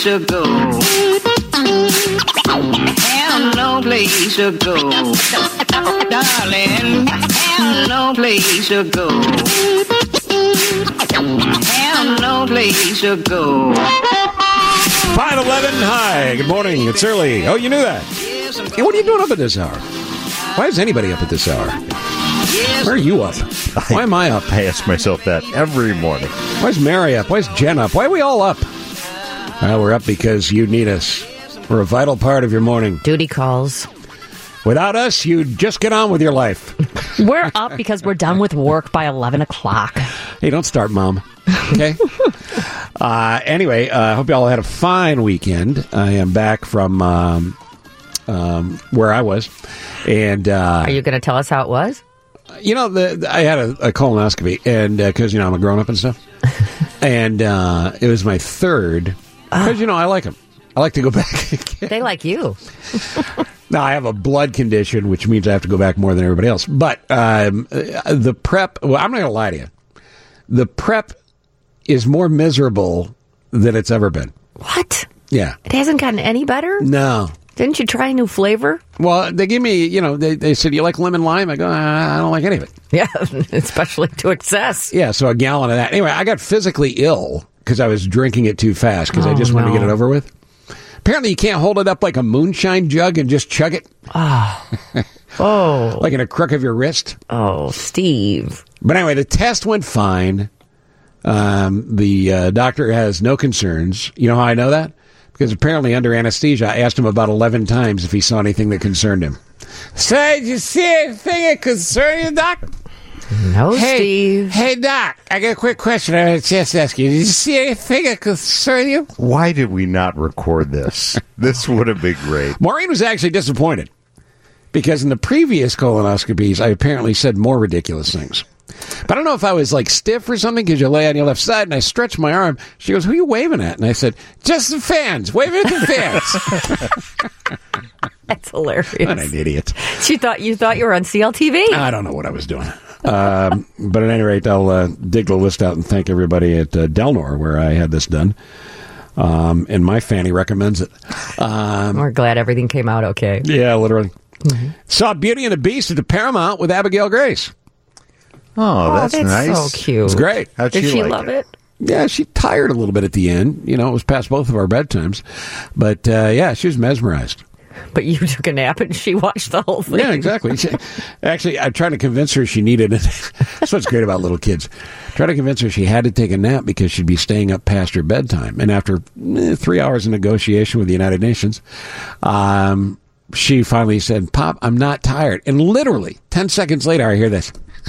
place to go. Have no place to go. Darling, have no place to go. Have no place to go. 5:11, hi, good morning, it's early. Oh, you knew that. Hey, what are you doing up at this hour? Why is anybody up at this hour? Where are you up? Why am I up? I ask myself that every morning. Why is Mary up? Why is Jen up? Why are we all up? Well, we're up because you need us. We're a vital part of your morning. Duty calls. Without us, you'd just get on with your life. We're up because we're done with work by 11 o'clock. Hey, don't start, Mom. Okay? Anyway, I hope you all had a fine weekend. I am back from where I was. And are you going to tell us how it was? You know, I had a colonoscopy, and because, I'm a grown-up and stuff. And it was my third, because, I like them. I like to go back again. They like you. Now, I have a blood condition, which means I have to go back more than everybody else. But the prep, well, I'm not going to lie to you. The prep is more miserable than it's ever been. What? Yeah. It hasn't gotten any better? No. Didn't you try a new flavor? Well, they give me, they said, you like lemon lime? I go, I don't like any of it. Yeah, especially to excess. Yeah, so a gallon of that. Anyway, I got physically ill because I was drinking it too fast because I just wanted to get it over with. Apparently, you can't hold it up like a moonshine jug and just chug it. Oh. Like in a crook of your wrist. Oh, Steve. But anyway, the test went fine. The doctor has no concerns. You know how I know that? Because apparently under anesthesia, I asked him about 11 times if he saw anything that concerned him. So, did you see anything that concerned you, Doc? No, Steve. Hey, Doc, I got a quick question I want to just ask you. Did you see anything that concerned you? Why did we not record this? This would have been great. Maureen was actually disappointed because in the previous colonoscopies, I apparently said more ridiculous things. But I don't know if I was like stiff or something because you lay on your left side and I stretched my arm. She goes, who are you waving at? And I said, just the fans. Waving at the fans. That's hilarious. What an idiot. You thought you were on CLTV. I don't know what I was doing. But at any rate, I'll dig the list out and thank everybody at Delnor where I had this done. And my fanny recommends it. We're glad everything came out okay. Yeah, literally. Mm-hmm. Saw Beauty and the Beast at the Paramount with Abigail Grace. Oh, that's nice. So cute. It's great. How'd Did she like love it? Yeah, she tired a little bit at the end. It was past both of our bedtimes. But, yeah, she was mesmerized. But you took a nap and she watched the whole thing. Yeah, exactly. Actually, I'm trying to convince her she needed it. That's what's great about little kids. Try to convince her she had to take a nap because she'd be staying up past her bedtime. And after 3 hours of negotiation with the United Nations, she finally said, Pop, I'm not tired. And literally, 10 seconds later, I hear this.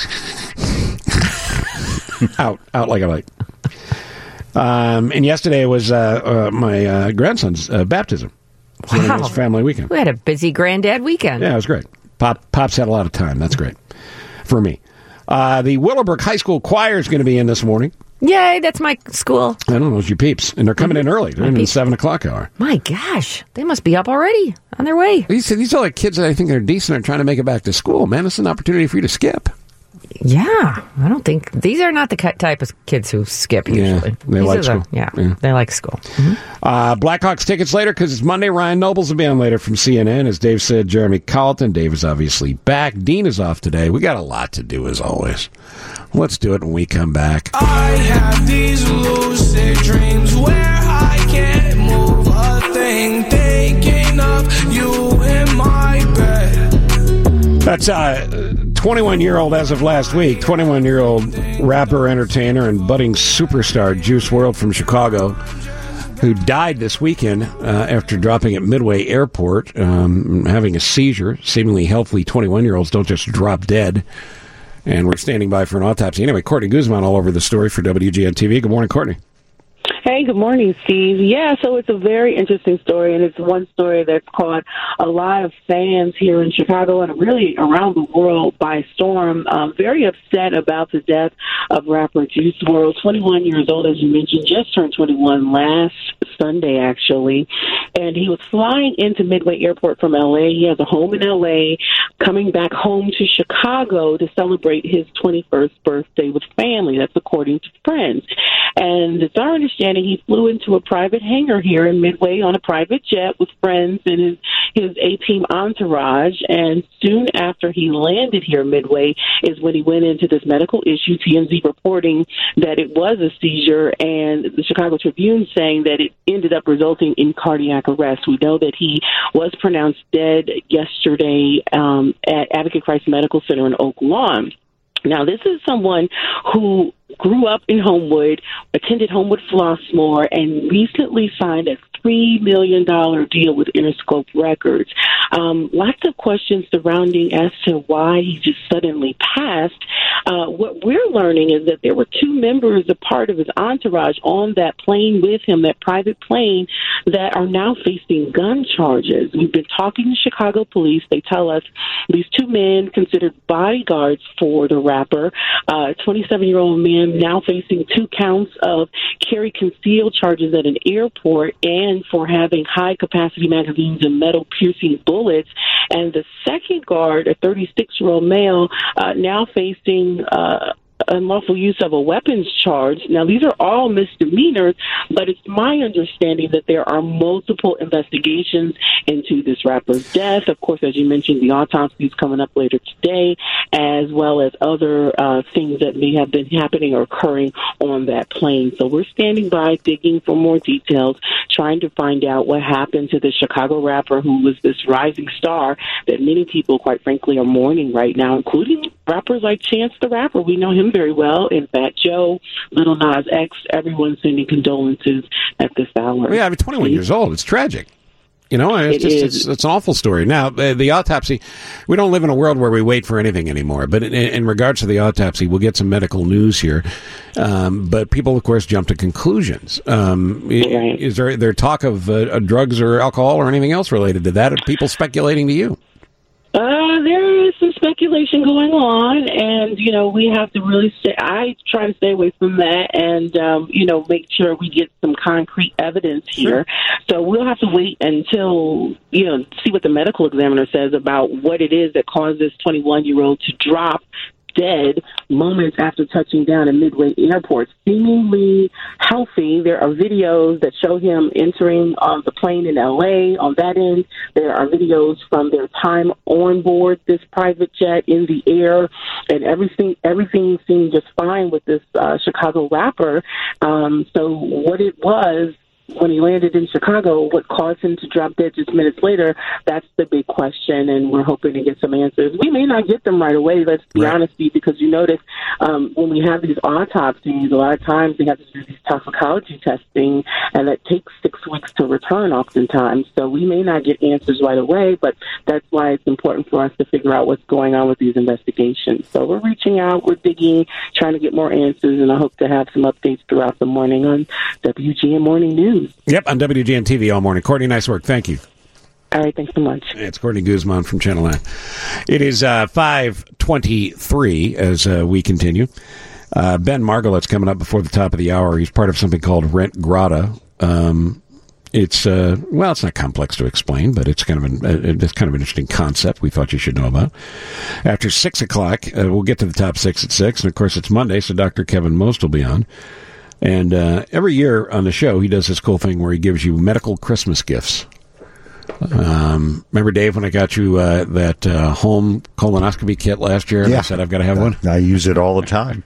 out like a light. And yesterday was my grandson's baptism. So it was family weekend. We had a busy granddad weekend. Yeah, it was great. Pop's had a lot of time. That's great for me. The Willowbrook High School Choir is going to be in this morning. Yay, that's my school. I don't know, it's your peeps. And they're coming in early. They're in the 7 o'clock hour. My gosh, they must be up already, on their way. These are like kids that I think are decent and trying to make it back to school. Man, it's an opportunity for you to skip. Yeah, I don't think these are not the type of kids who skip usually. Yeah, they like school. They like school. Mm-hmm. Blackhawks tickets later because it's Monday. Ryan Nobles will be on later from CNN. As Dave said, Jeremy Colleton. Dave is obviously back. Dean is off today. We got a lot to do as always. Let's do it when we come back. I have these lucid dreams where I can't move a thing, thinking of you in my bed. That's 21-year-old as of last week, 21-year-old rapper, entertainer, and budding superstar Juice WRLD from Chicago, who died this weekend after dropping at Midway Airport, having a seizure. Seemingly healthy 21-year-olds don't just drop dead. And we're standing by for an autopsy. Anyway, Courtney Guzman all over the story for WGN-TV. Good morning, Courtney. Hey, good morning, Steve. Yeah, so it's a very interesting story, and it's one story that's caught a lot of fans here in Chicago and really around the world by storm. Very upset about the death of rapper Juice WRLD, 21 years old, as you mentioned, just turned 21 last Sunday, actually. And he was flying into Midway Airport from L.A. He has a home in L.A., coming back home to Chicago to celebrate his 21st birthday with family. That's according to friends. And it's our understanding and he flew into a private hangar here in Midway on a private jet with friends and his A-team entourage. And soon after he landed here in Midway is when he went into this medical issue, TMZ reporting that it was a seizure, and the Chicago Tribune saying that it ended up resulting in cardiac arrest. We know that he was pronounced dead yesterday at Advocate Christ Medical Center in Oak Lawn. Now, this is someone who grew up in Homewood, attended Homewood Flossmoor, and recently signed a $3 million deal with Interscope Records. Lots of questions surrounding as to why he just suddenly passed. What we're learning is that there were two members, a part of his entourage, on that plane with him, that private plane, that are now facing gun charges. We've been talking to Chicago police. They tell us these two men, considered bodyguards for the rapper, a 27-year-old man now facing 2 counts of carry concealed charges at an airport and for having high-capacity magazines and metal-piercing bullets. And the second guard, a 36-year-old male, now facing unlawful use of a weapons charge. Now, these are all misdemeanors, but it's my understanding that there are multiple investigations into this rapper's death. Of course, as you mentioned, the autopsy is coming up later today, as well as other things that may have been happening or occurring on that plane. So we're standing by, digging for more details, trying to find out what happened to the Chicago rapper who was this rising star that many people, quite frankly, are mourning right now, including rappers like Chance the Rapper. We know him very well. In fact, Joe, Lil Nas X, everyone's sending condolences at this hour. Yeah, I mean, 21 years old. It's tragic. You know, it's an awful story. Now, the autopsy, we don't live in a world where we wait for anything anymore. But in regards to the autopsy, we'll get some medical news here. But people, of course, jump to conclusions. Right. Is there talk of drugs or alcohol or anything else related to that? Are people speculating to you? There is some speculation going on, and, you know, we have to really I try to stay away from that and, you know, make sure we get some concrete evidence here. Sure. So we'll have to wait until, you know, see what the medical examiner says about what it is that caused this 21-year-old to drop dead moments after touching down at Midway Airport, seemingly healthy. There are videos that show him entering the plane in L.A. On that end, there are videos from their time on board this private jet in the air, and everything seemed just fine with this Chicago rapper. So what it was when he landed in Chicago, what caused him to drop dead just minutes later, that's the big question, and we're hoping to get some answers. We may not get them right away, let's be honest, because you notice when we have these autopsies, a lot of times they have to do these toxicology testing, and that takes 6 weeks to return oftentimes. So we may not get answers right away, but that's why it's important for us to figure out what's going on with these investigations. So we're reaching out, we're digging, trying to get more answers, and I hope to have some updates throughout the morning on WGN Morning News. Yep, on WGN TV all morning. Courtney, nice work. Thank you. All right, thanks so much. It's Courtney Guzman from Channel 9. It is 5:23 as we continue. Ben Margolet's coming up before the top of the hour. He's part of something called Rent Grata. It's not complex to explain, but it's kind of an interesting concept we thought you should know about. After 6 o'clock, we'll get to the top 6 at 6, and of course it's Monday, so Dr. Kevin Most will be on. And every year on the show, he does this cool thing where he gives you medical Christmas gifts. Remember, Dave, when I got you that home colonoscopy kit last year? And I said, I've got to have one? I use it all the time.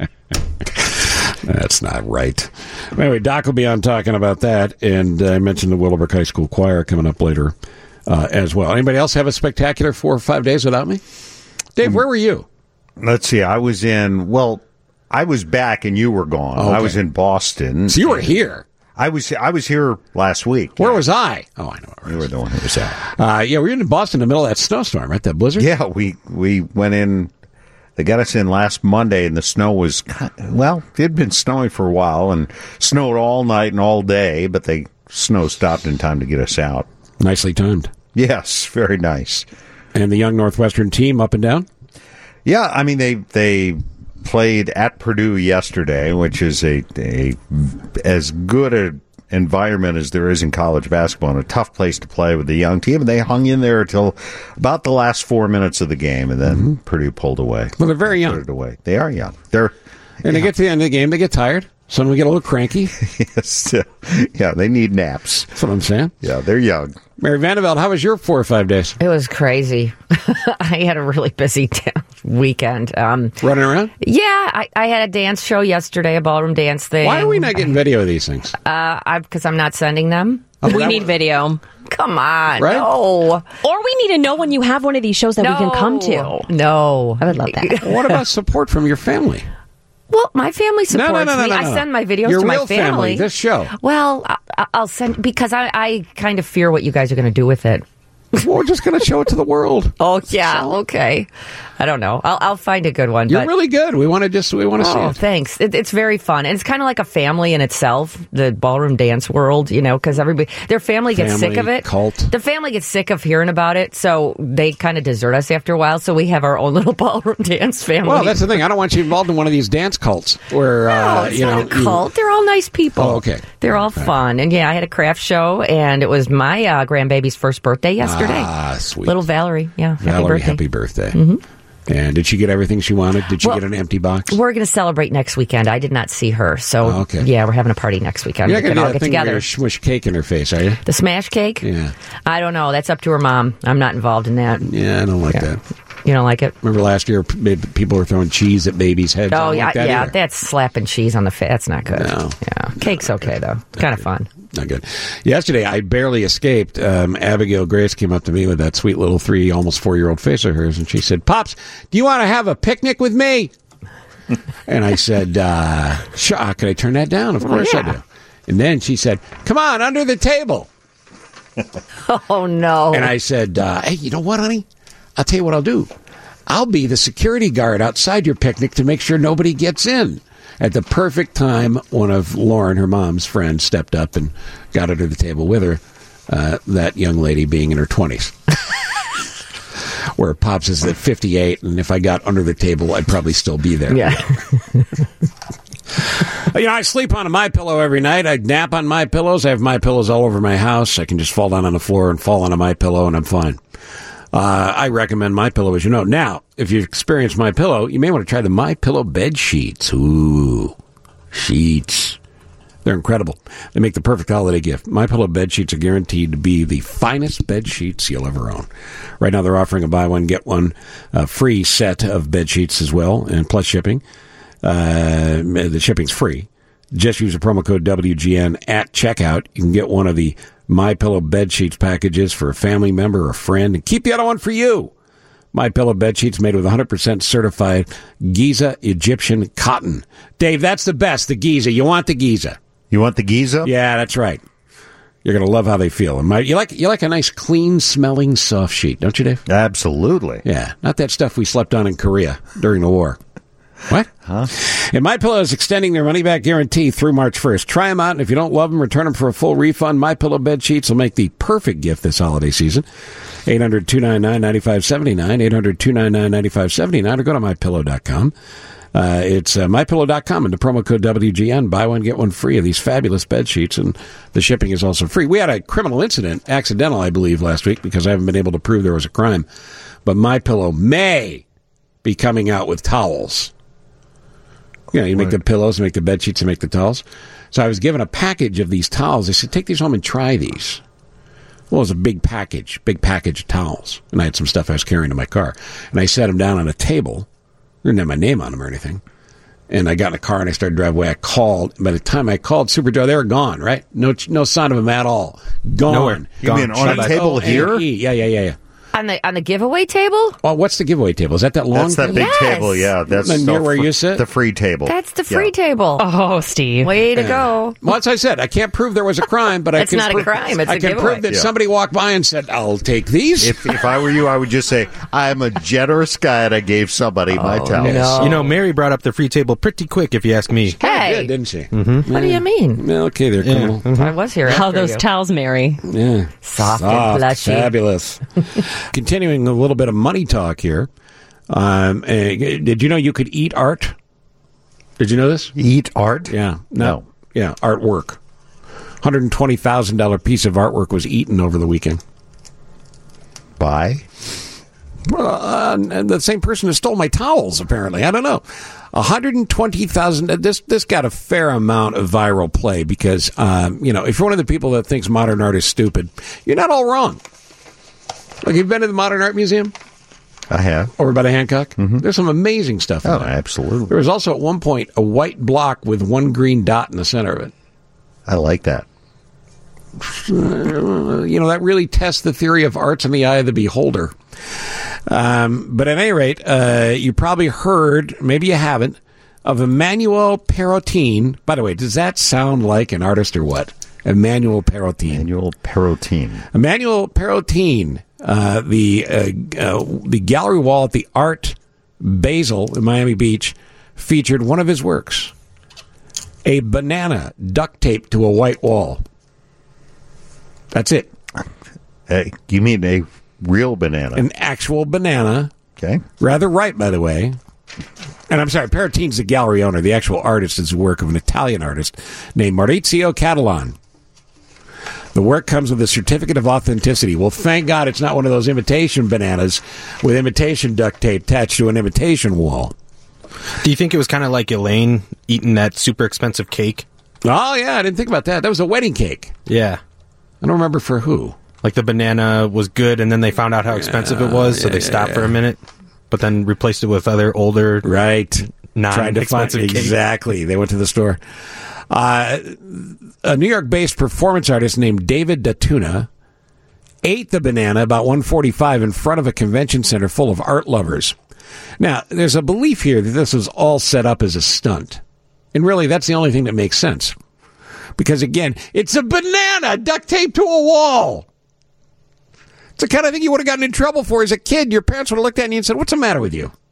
That's not right. Anyway, Doc will be on talking about that. And I mentioned the Willowbrook High School Choir coming up later as well. Anybody else have a spectacular 4 or 5 days without me? Dave, where were you? Let's see. I was back and you were gone. Okay. I was in Boston. So you were here. I was here last week. Where was I? Oh, I know. You were the one who was out. We were in Boston in the middle of that snowstorm, right? That blizzard? Yeah, we went in. They got us in last Monday, and the snow was, it had been snowing for a while and snowed all night and all day, but the snow stopped in time to get us out. Nicely timed. Yes, very nice. And the young Northwestern team up and down? Yeah, I mean, they played at Purdue yesterday, which is a as good an environment as there is in college basketball, and a tough place to play with the young team. And they hung in there until about the last 4 minutes of the game, and then Purdue pulled away. Well, they're very young. Put it away. They are young. They get to the end of the game, they get tired. So when we get a little cranky, Yes. Yeah, they need naps. that's what I'm saying. Yeah, they're young. Mary Vanderveld, how was your 4 or 5 days? It was crazy. I had a really busy weekend. Running around? Yeah, I had a dance show yesterday, a ballroom dance thing. Why are we not getting video of these things? Because I'm not sending them. We need video. Come on. Right? No. Or we need to know when you have one of these shows that we can come to. No. I would love that. What about support from your family? Well, my family supports No. me. I send my videos Your to my real family. This show. Well, I'll send, because I kind of fear what you guys are going to do with it. Well, we're just going to show it to the world. Oh, yeah. Okay. I don't know. I'll find a good one. You're but, really good. We want to see Oh, it. thanks. It's very fun. And it's kind of like a family in itself, the ballroom dance world, because their family gets sick of it. Cult. The family gets sick of hearing about it, so they kind of desert us after a while. So we have our own little ballroom dance family. Well, that's the thing. I don't want you involved in one of these dance cults where, No, it's not a cult. They're all nice people. Oh, okay. They're all fun. And yeah, I had a craft show, and it was my grandbaby's first birthday yesterday. Ah, sweet. Little Valerie. Yeah, Valerie, happy birthday. Mm-hmm. And did she get everything she wanted? Did she get an empty box? We're going to celebrate next weekend. I did not see her. So, okay. Yeah, we're having a party next weekend. You're not We going can to all do that get thing where together. you smush cake in her face, are you? The smash cake? Yeah. I don't know. That's up to her mom. I'm not involved in that. Yeah, I don't like that. You don't like it? Remember last year, people were throwing cheese at babies' heads? I Oh, don't yeah, like that yeah. either. That's slapping cheese on the face. That's not good. No. Yeah. Cake's okay, though. Kind of fun. Not good. Yesterday, I barely escaped. Abigail Grace came up to me with that sweet little 3, almost 4-year-old face of hers, and she said, "Pops, do you want to have a picnic with me?" And I said, "Sure. Can I turn that down? Of course I do." And then she said, "Come on, under the table." Oh, no. And I said, "Hey, you know what, honey? I'll tell you what I'll do. I'll be the security guard outside your picnic to make sure nobody gets in." At the perfect time, one of Lauren, her mom's friends, stepped up and got under the table with her, that young lady being in her 20s. Where Pops is at 58, and if I got under the table, I'd probably still be there. Yeah. I sleep on a MyPillow every night. I nap on MyPillows. I have MyPillows all over my house. I can just fall down on the floor and fall on a MyPillow, and I'm fine. I recommend MyPillow, as you know. Now, if you've experienced MyPillow, you may want to try the MyPillow bed sheets. Ooh, sheets. They're incredible. They make the perfect holiday gift. MyPillow bed sheets are guaranteed to be the finest bed sheets you'll ever own. Right now, they're offering a buy one, get one free set of bed sheets as well, and plus shipping. The shipping's free. Just use the promo code WGN at checkout. You can get one of the MyPillow bed sheets packages for a family member or a friend, and keep the other one for you. MyPillow bed sheets made with 100% certified Giza Egyptian cotton. Dave, that's the best, the Giza. You want the Giza. You want the Giza? Yeah, that's right. You're going to love how they feel. And you like a nice, clean-smelling soft sheet, don't you, Dave? Absolutely. Yeah, not that stuff we slept on in Korea during the war. What? Huh? And MyPillow is extending their money-back guarantee through March 1st. Try them out, and if you don't love them, return them for a full refund. MyPillow bed sheets will make the perfect gift this holiday season. 800-299-9579, 800-299-9579, or go to MyPillow.com. It's MyPillow.com, and the promo code WGN. Buy one, get one free of these fabulous bed sheets, and the shipping is also free. We had a criminal incident, accidental, I believe, last week, because I haven't been able to prove there was a crime. But MyPillow may be coming out with towels. You make the pillows, make the bed sheets, and make the towels. So I was given a package of these towels. They said, take these home and try these. Well, it was a big package of towels. And I had some stuff I was carrying in my car. And I set them down on a table. I didn't have my name on them or anything. And I got in the car and I started driving away. I called. By the time I called Superjoy, they were gone, right? No sign of them at all. Gone. Nowhere. You mean on a table here? Yeah. On the giveaway table? Oh, what's the giveaway table? Is that long That's that table? big table, yeah. That's near where you sit? The free table. That's the free table. Oh, Steve. Way to go. Well, as I said, I can't prove there was a crime, but It's not a crime. It's I a can giveaway. prove that somebody walked by and said, I'll take these. If I were you, I would just say, I'm a generous guy and I gave somebody my towels. no. You know, Mary brought up the free table pretty quick, if you ask me. Hey. Did, didn't she? What do you mean? Well, okay, they're criminal. I was here How after those you. towels, Mary. Yeah. Soft and plushy. Fabulous. Continuing a little bit of money talk here. Did you know you could eat art? Did you know this? Eat art? Yeah. No. Yeah, artwork. $120,000 piece of artwork was eaten over the weekend. By? And the same person who stole my towels, apparently. I don't know. 120,000. This got a fair amount of viral play because, if you're one of the people that thinks modern art is stupid, you're not all wrong. Like, you've been to the Modern Art Museum? I have. Over by the Hancock? Mm-hmm. There's some amazing stuff in there. Absolutely. There was also, at one point, a white block with one green dot in the center of it. I like that. That really tests the theory of art's in the eye of the beholder. But at any rate, you probably heard, maybe you haven't, of Emmanuel Perrotin. By the way, does that sound like an artist or what? Emmanuel Perrotin. Emmanuel Perrotin, the gallery wall at the Art Basel in Miami Beach featured one of his works, a banana duct taped to a white wall. That's it. You mean a real banana? An actual banana. Okay. Rather right, by the way. And I'm sorry, Perrotin's the gallery owner. The actual artist is the work of an Italian artist named Maurizio Catalan. The work comes with a certificate of authenticity. Well, thank God it's not one of those imitation bananas with imitation duct tape attached to an imitation wall. Do you think it was kind of like Elaine eating that super expensive cake? Oh, yeah, I didn't think about that. That was a wedding cake. Yeah. I don't remember for who. Like the banana was good, and then they found out how expensive it was, so they stopped for a minute, but then replaced it with other older, non-expensive cake. Exactly. They went to the store. A New York-based performance artist named David Datuna ate the banana about 1:45 in front of a convention center full of art lovers. Now, there's a belief here that this was all set up as a stunt. And really, that's the only thing that makes sense. Because, again, it's a banana duct taped to a wall. It's the kind of thing you would have gotten in trouble for as a kid. Your parents would have looked at you and said, "What's the matter with you?"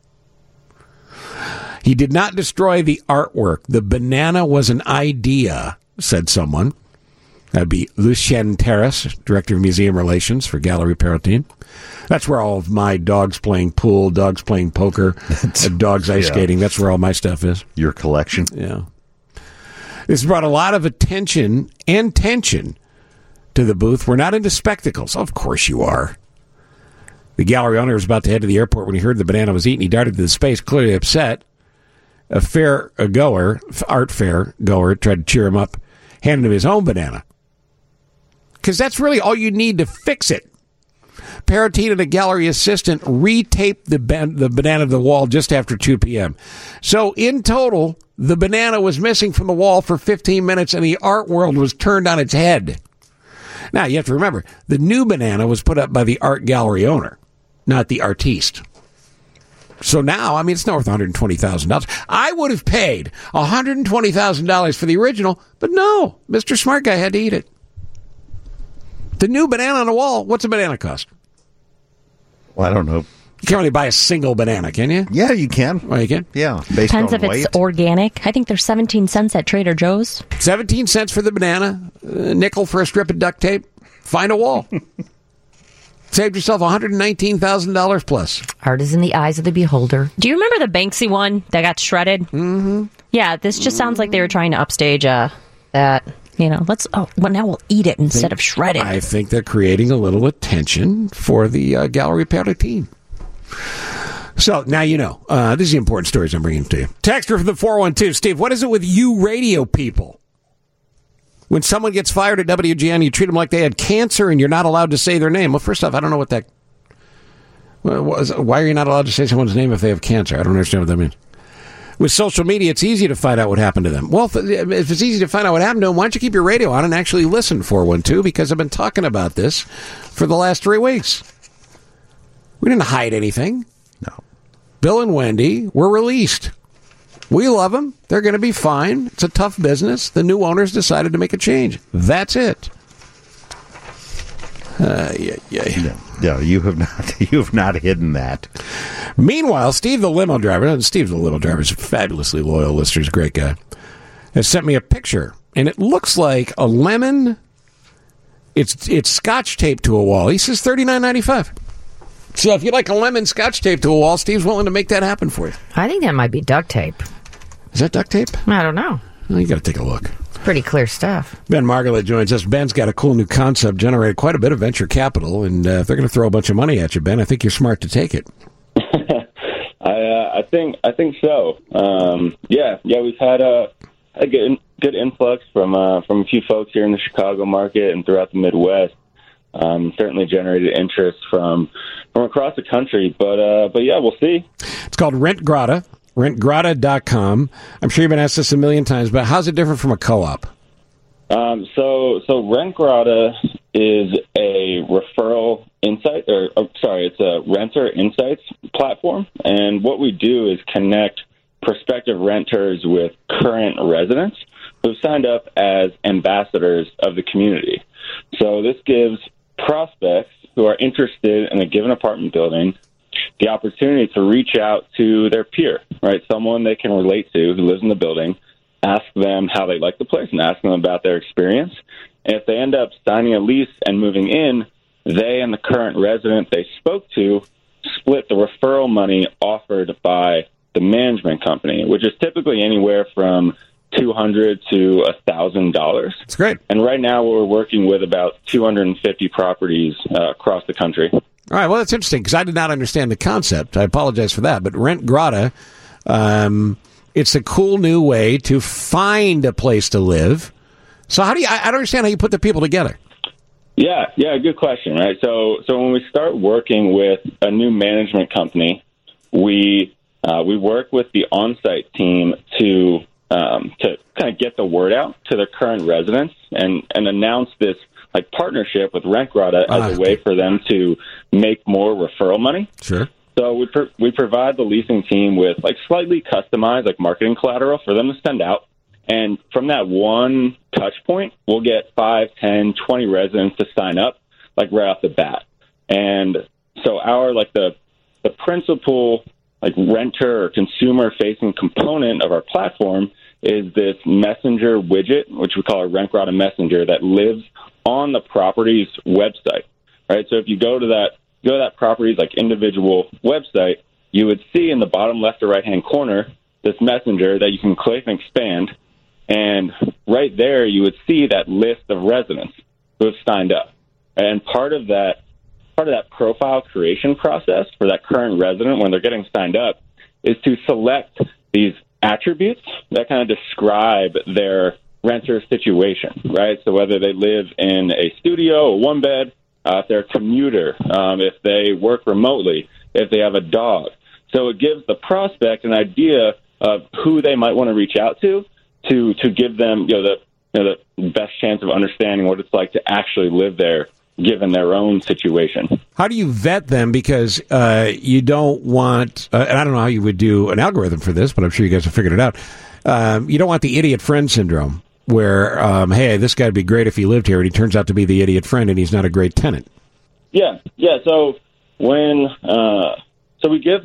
He did not destroy the artwork. The banana was an idea, said someone. That'd be Lucien Terrace, Director of Museum Relations for Gallery Perrotin. That's where all of my dogs playing pool, dogs playing poker, dogs ice skating, that's where all my stuff is. Your collection. Yeah. This brought a lot of attention and tension to the booth. We're not into spectacles. Of course you are. The gallery owner was about to head to the airport when he heard the banana was eaten. He darted to the space, clearly upset. A art fair goer, tried to cheer him up, handed him his own banana. Because that's really all you need to fix it. Perrotin and a gallery assistant retaped the banana to the wall just after 2 p.m. So in total, the banana was missing from the wall for 15 minutes and the art world was turned on its head. Now, you have to remember, the new banana was put up by the art gallery owner, not the artiste. So now, I mean, it's not worth $120,000. I would have paid $120,000 for the original, but no, Mr. Smart Guy had to eat it. The new banana on the wall, what's a banana cost? Well, I don't know. You can't really buy a single banana, can you? Yeah, you can. Oh, you can? Yeah. Based Depends on if weight. it's organic. I think there's 17 cents at Trader Joe's. 17 cents for the banana, a nickel for a strip of duct tape. Find a wall. Saved yourself $119,000 plus. Art is in the eyes of the beholder. Do you remember the Banksy one that got shredded? Mm-hmm. Yeah, this just sounds like they were trying to upstage that. Now we'll eat it instead of shred it. I think they're creating a little attention for the Gallery Perrotin. So now you know. This is the important stories I'm bringing to you. Texter from the 412. Steve, what is it with you radio people? When someone gets fired at WGN, you treat them like they had cancer and you're not allowed to say their name. Well, first off, I don't know what that... Why are you not allowed to say someone's name if they have cancer? I don't understand what that means. With social media, it's easy to find out what happened to them. Well, if it's easy to find out what happened to them, why don't you keep your radio on and actually listen, 412, because I've been talking about this for the last 3 weeks. We didn't hide anything. No. Bill and Wendy were released. We love them. They're going to be fine. It's a tough business. The new owners decided to make a change. That's it. Yeah, you have not hidden that. Meanwhile, Steve the limo driver, and Steve the limo driver is a fabulously loyal listener, he's a great guy, has sent me a picture, and it looks like a lemon. It's scotch taped to a wall. He says $39.95. So if you like a lemon scotch tape to a wall, Steve's willing to make that happen for you. I think that might be duct tape. Is that duct tape? I don't know. Well, you got to take a look. Pretty clear stuff. Ben Margalit joins us. Ben's got a cool new concept, generated quite a bit of venture capital, and if they're going to throw a bunch of money at you, Ben, I think you're smart to take it. I think so. We've had a good influx from a few folks here in the Chicago market and throughout the Midwest. Certainly generated interest from across the country, but we'll see. It's called Rent Grata, rentgrata.com. I'm sure you've been asked this a million times, but how's it different from a co-op? So Rent Grata is a referral insight, it's a renter insights platform, and what we do is connect prospective renters with current residents who've signed up as ambassadors of the community. So this gives prospects who are interested in a given apartment building the opportunity to reach out to their peer, right? Someone they can relate to who lives in the building, ask them how they like the place and ask them about their experience. And if they end up signing a lease and moving in, they and the current resident they spoke to split the referral money offered by the management company, which is typically anywhere from $200 to $1,000. That's great. And right now we're working with about 250 properties across the country. All right, well, that's interesting because I did not understand the concept. I apologize for that. But Rent Grata, it's a cool new way to find a place to live. So I don't understand how you put the people together. Yeah, good question, right? So when we start working with a new management company, we work with the on-site team to kind of get the word out to their current residents and announce this like partnership with Rent Grata as a way for them to make more referral money. Sure. So we provide the leasing team with like slightly customized like marketing collateral for them to send out. And from that one touch point, we'll get 5, 10, 20 residents to sign up like right off the bat. And so our like the principal like renter or consumer facing component of our platform is this messenger widget, which we call a Rent Grata Messenger, that lives on the property's website, right? So if you go to that property's like individual website, you would see in the bottom left or right-hand corner this messenger that you can click and expand, and right there you would see that list of residents who have signed up. And part of that profile creation process for that current resident when they're getting signed up is to select these attributes that kind of describe their renter situation, right? So whether they live in a studio, a one bed, if they're a commuter, if they work remotely, if they have a dog. So it gives the prospect an idea of who they might want to reach out to give them the best chance of understanding what it's like to actually live there given their own situation. How do you vet them? Because you don't want, and I don't know how you would do an algorithm for this, but I'm sure you guys have figured it out. You don't want the idiot friend syndrome where, hey, this guy would be great if he lived here, and he turns out to be the idiot friend, and he's not a great tenant. Yeah. So when we give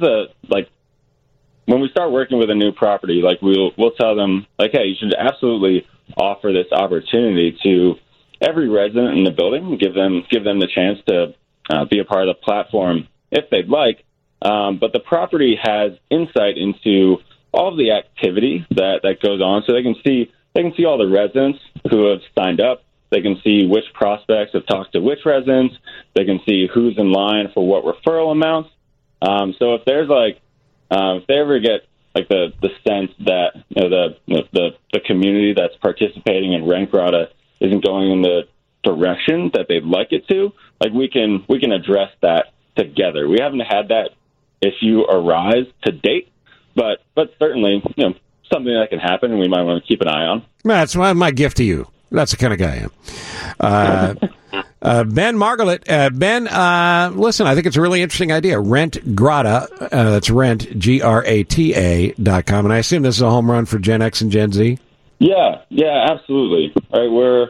when we start working with a new property, like we'll tell them, like, hey, you should absolutely offer this opportunity to every resident in the building, give them the chance to be a part of the platform if they'd like. But the property has insight into all of the activity that goes on, so they can see all the residents who have signed up. They can see which prospects have talked to which residents. They can see who's in line for what referral amounts. So if there's if they ever get like the sense that the community that's participating in Rent Grata isn't going in the direction that they'd like it to, like we can address that together. We haven't had that issue arise to date, but certainly something that can happen, and we might want to keep an eye on. That's my gift to you. That's the kind of guy I am. Ben Margalit. Ben, listen, I think it's a really interesting idea. Rent Grata, that's rent, GRATA.com. And I assume this is a home run for Gen X and Gen Z? Yeah, absolutely. All right, we're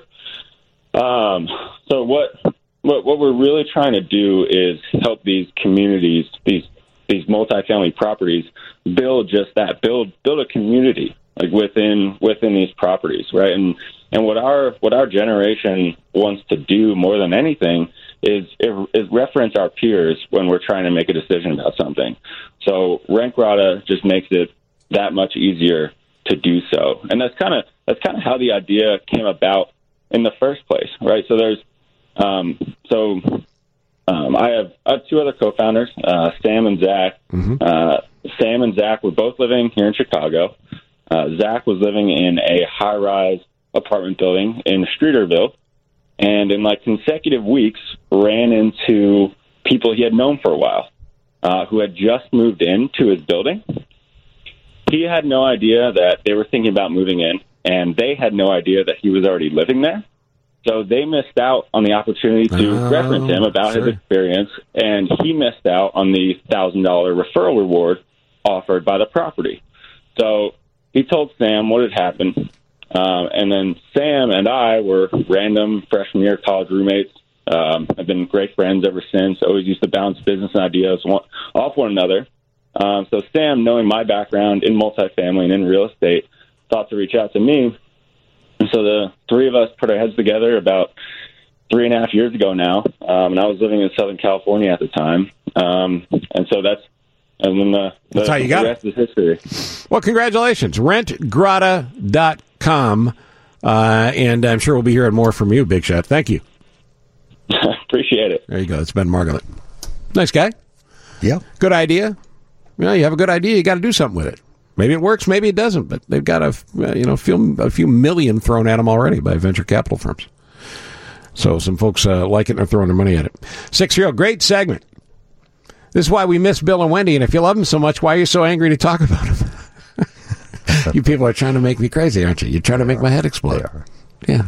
so what we're really trying to do is help these communities, these multifamily properties, build just that, build a community like within these properties, right? And what our generation wants to do more than anything is reference our peers when we're trying to make a decision about something. So Rent Grata just makes it that much easier to do so. And that's kind of how the idea came about in the first place, right? So there's I have two other co-founders, Sam and Zach. Sam and Zach were both living here in Chicago. Zach was living in a high-rise apartment building in Streeterville, and in like consecutive weeks ran into people he had known for a while who had just moved into his building. He had no idea that they were thinking about moving in, and they had no idea that he was already living there. So they missed out on the opportunity to reference him about his experience, and he missed out on the $1,000 referral reward offered by the property. So he told Sam what had happened, and then Sam and I were random freshman year college roommates. I've been great friends ever since, always used to bounce business and ideas off one another. So Sam, knowing my background in multifamily and in real estate, thought to reach out to me. And so the three of us put our heads together about 3.5 years ago now, and I was living in Southern California at the time. And so that's how you got the rest is history. Well, congratulations. Rentgrata.com, and I'm sure we'll be hearing more from you, Big Shot. Thank you. Appreciate it. There you go. It's Ben Margalit. Nice guy. Yeah. Good idea. You have a good idea. You got to do something with it. Maybe it works, maybe it doesn't, but they've got a few million thrown at them already by venture capital firms. So some folks like it and are throwing their money at it. 6-year-old, great segment. This is why we miss Bill and Wendy, and if you love them so much, why are you so angry to talk about them? You people are trying to make me crazy, aren't you? You're trying to make my head explode. Yeah.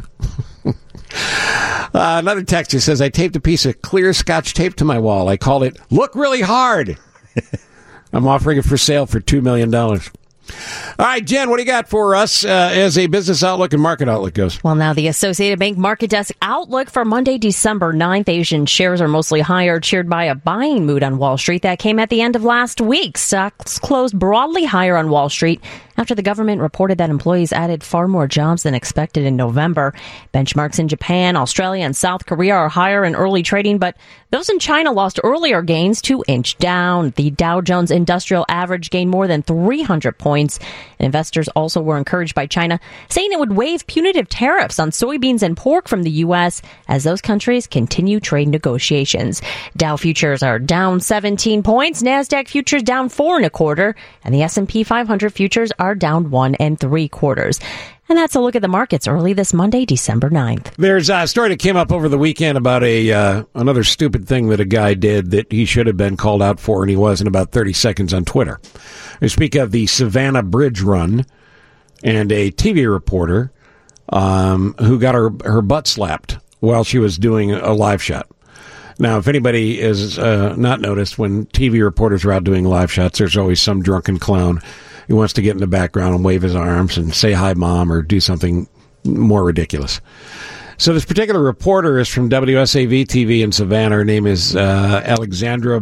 Another texter says, I taped a piece of clear Scotch tape to my wall. I called it Look Really Hard. I'm offering it for sale for $2 million. All right, Jen, what do you got for us as a business outlook and market outlook goes? Well, now the Associated Bank Market Desk outlook for Monday, December 9th. Asian shares are mostly higher, cheered by a buying mood on Wall Street that came at the end of last week. Stocks closed broadly higher on Wall Street after the government reported that employees added far more jobs than expected in November. Benchmarks in Japan, Australia, and South Korea are higher in early trading, but those in China lost earlier gains to inch down. The Dow Jones Industrial Average gained more than 300 points. And investors also were encouraged by China, saying it would waive punitive tariffs on soybeans and pork from the U.S. as those countries continue trade negotiations. Dow futures are down 17 points, NASDAQ futures down 4 1/4, and the S&P 500 futures are down 1 3/4. And that's a look at the markets early this Monday, December 9th. There's a story that came up over the weekend about another stupid thing that a guy did that he should have been called out for, and he was in about 30 seconds on Twitter. I speak of the Savannah Bridge Run and a TV reporter who got her butt slapped while she was doing a live shot. Now, if anybody is not noticed, when TV reporters are out doing live shots, there's always some drunken clown who wants to get in the background and wave his arms and say hi, Mom, or do something more ridiculous. So this particular reporter is from WSAV-TV in Savannah. Her name is Alexandra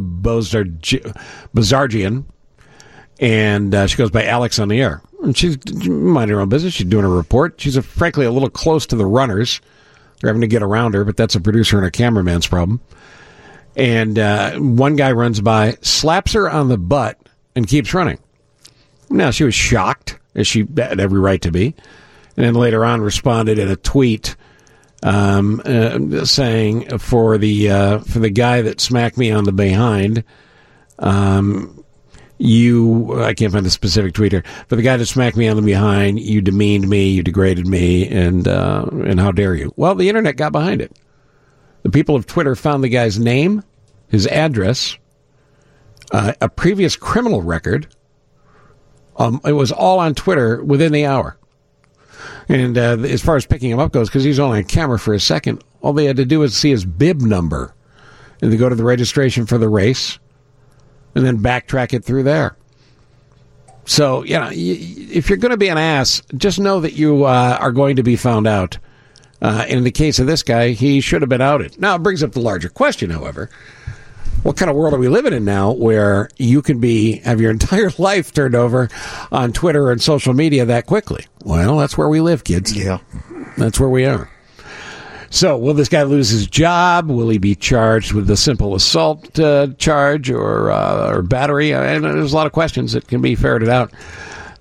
Bazargian, and she goes by Alex on the air. And she's minding her own business. She's doing a report. She's frankly a little close to the runners. They're having to get around her, but that's a producer and a cameraman's problem. And one guy runs by, slaps her on the butt, and keeps running. Now, she was shocked, as she had every right to be, and then later on responded in a tweet saying, for the guy that smacked me on the behind, I can't find the specific tweet here, for the guy that smacked me on the behind, you demeaned me, you degraded me, and how dare you? Well, the internet got behind it. The people of Twitter found the guy's name, his address, a previous criminal record. It was all on Twitter within the hour. And as far as picking him up goes, because he's only on camera for a second, all they had to do was see his bib number. And they go to the registration for the race and then backtrack it through there. So, if you're going to be an ass, just know that you are going to be found out. In the case of this guy, he should have been outed. Now, it brings up the larger question, however. What kind of world are we living in now where you can have your entire life turned over on Twitter and social media that quickly? Well, that's where we live, kids. Yeah. That's where we are. So, will this guy lose his job? Will he be charged with a simple assault charge or battery? And there's a lot of questions that can be ferreted out.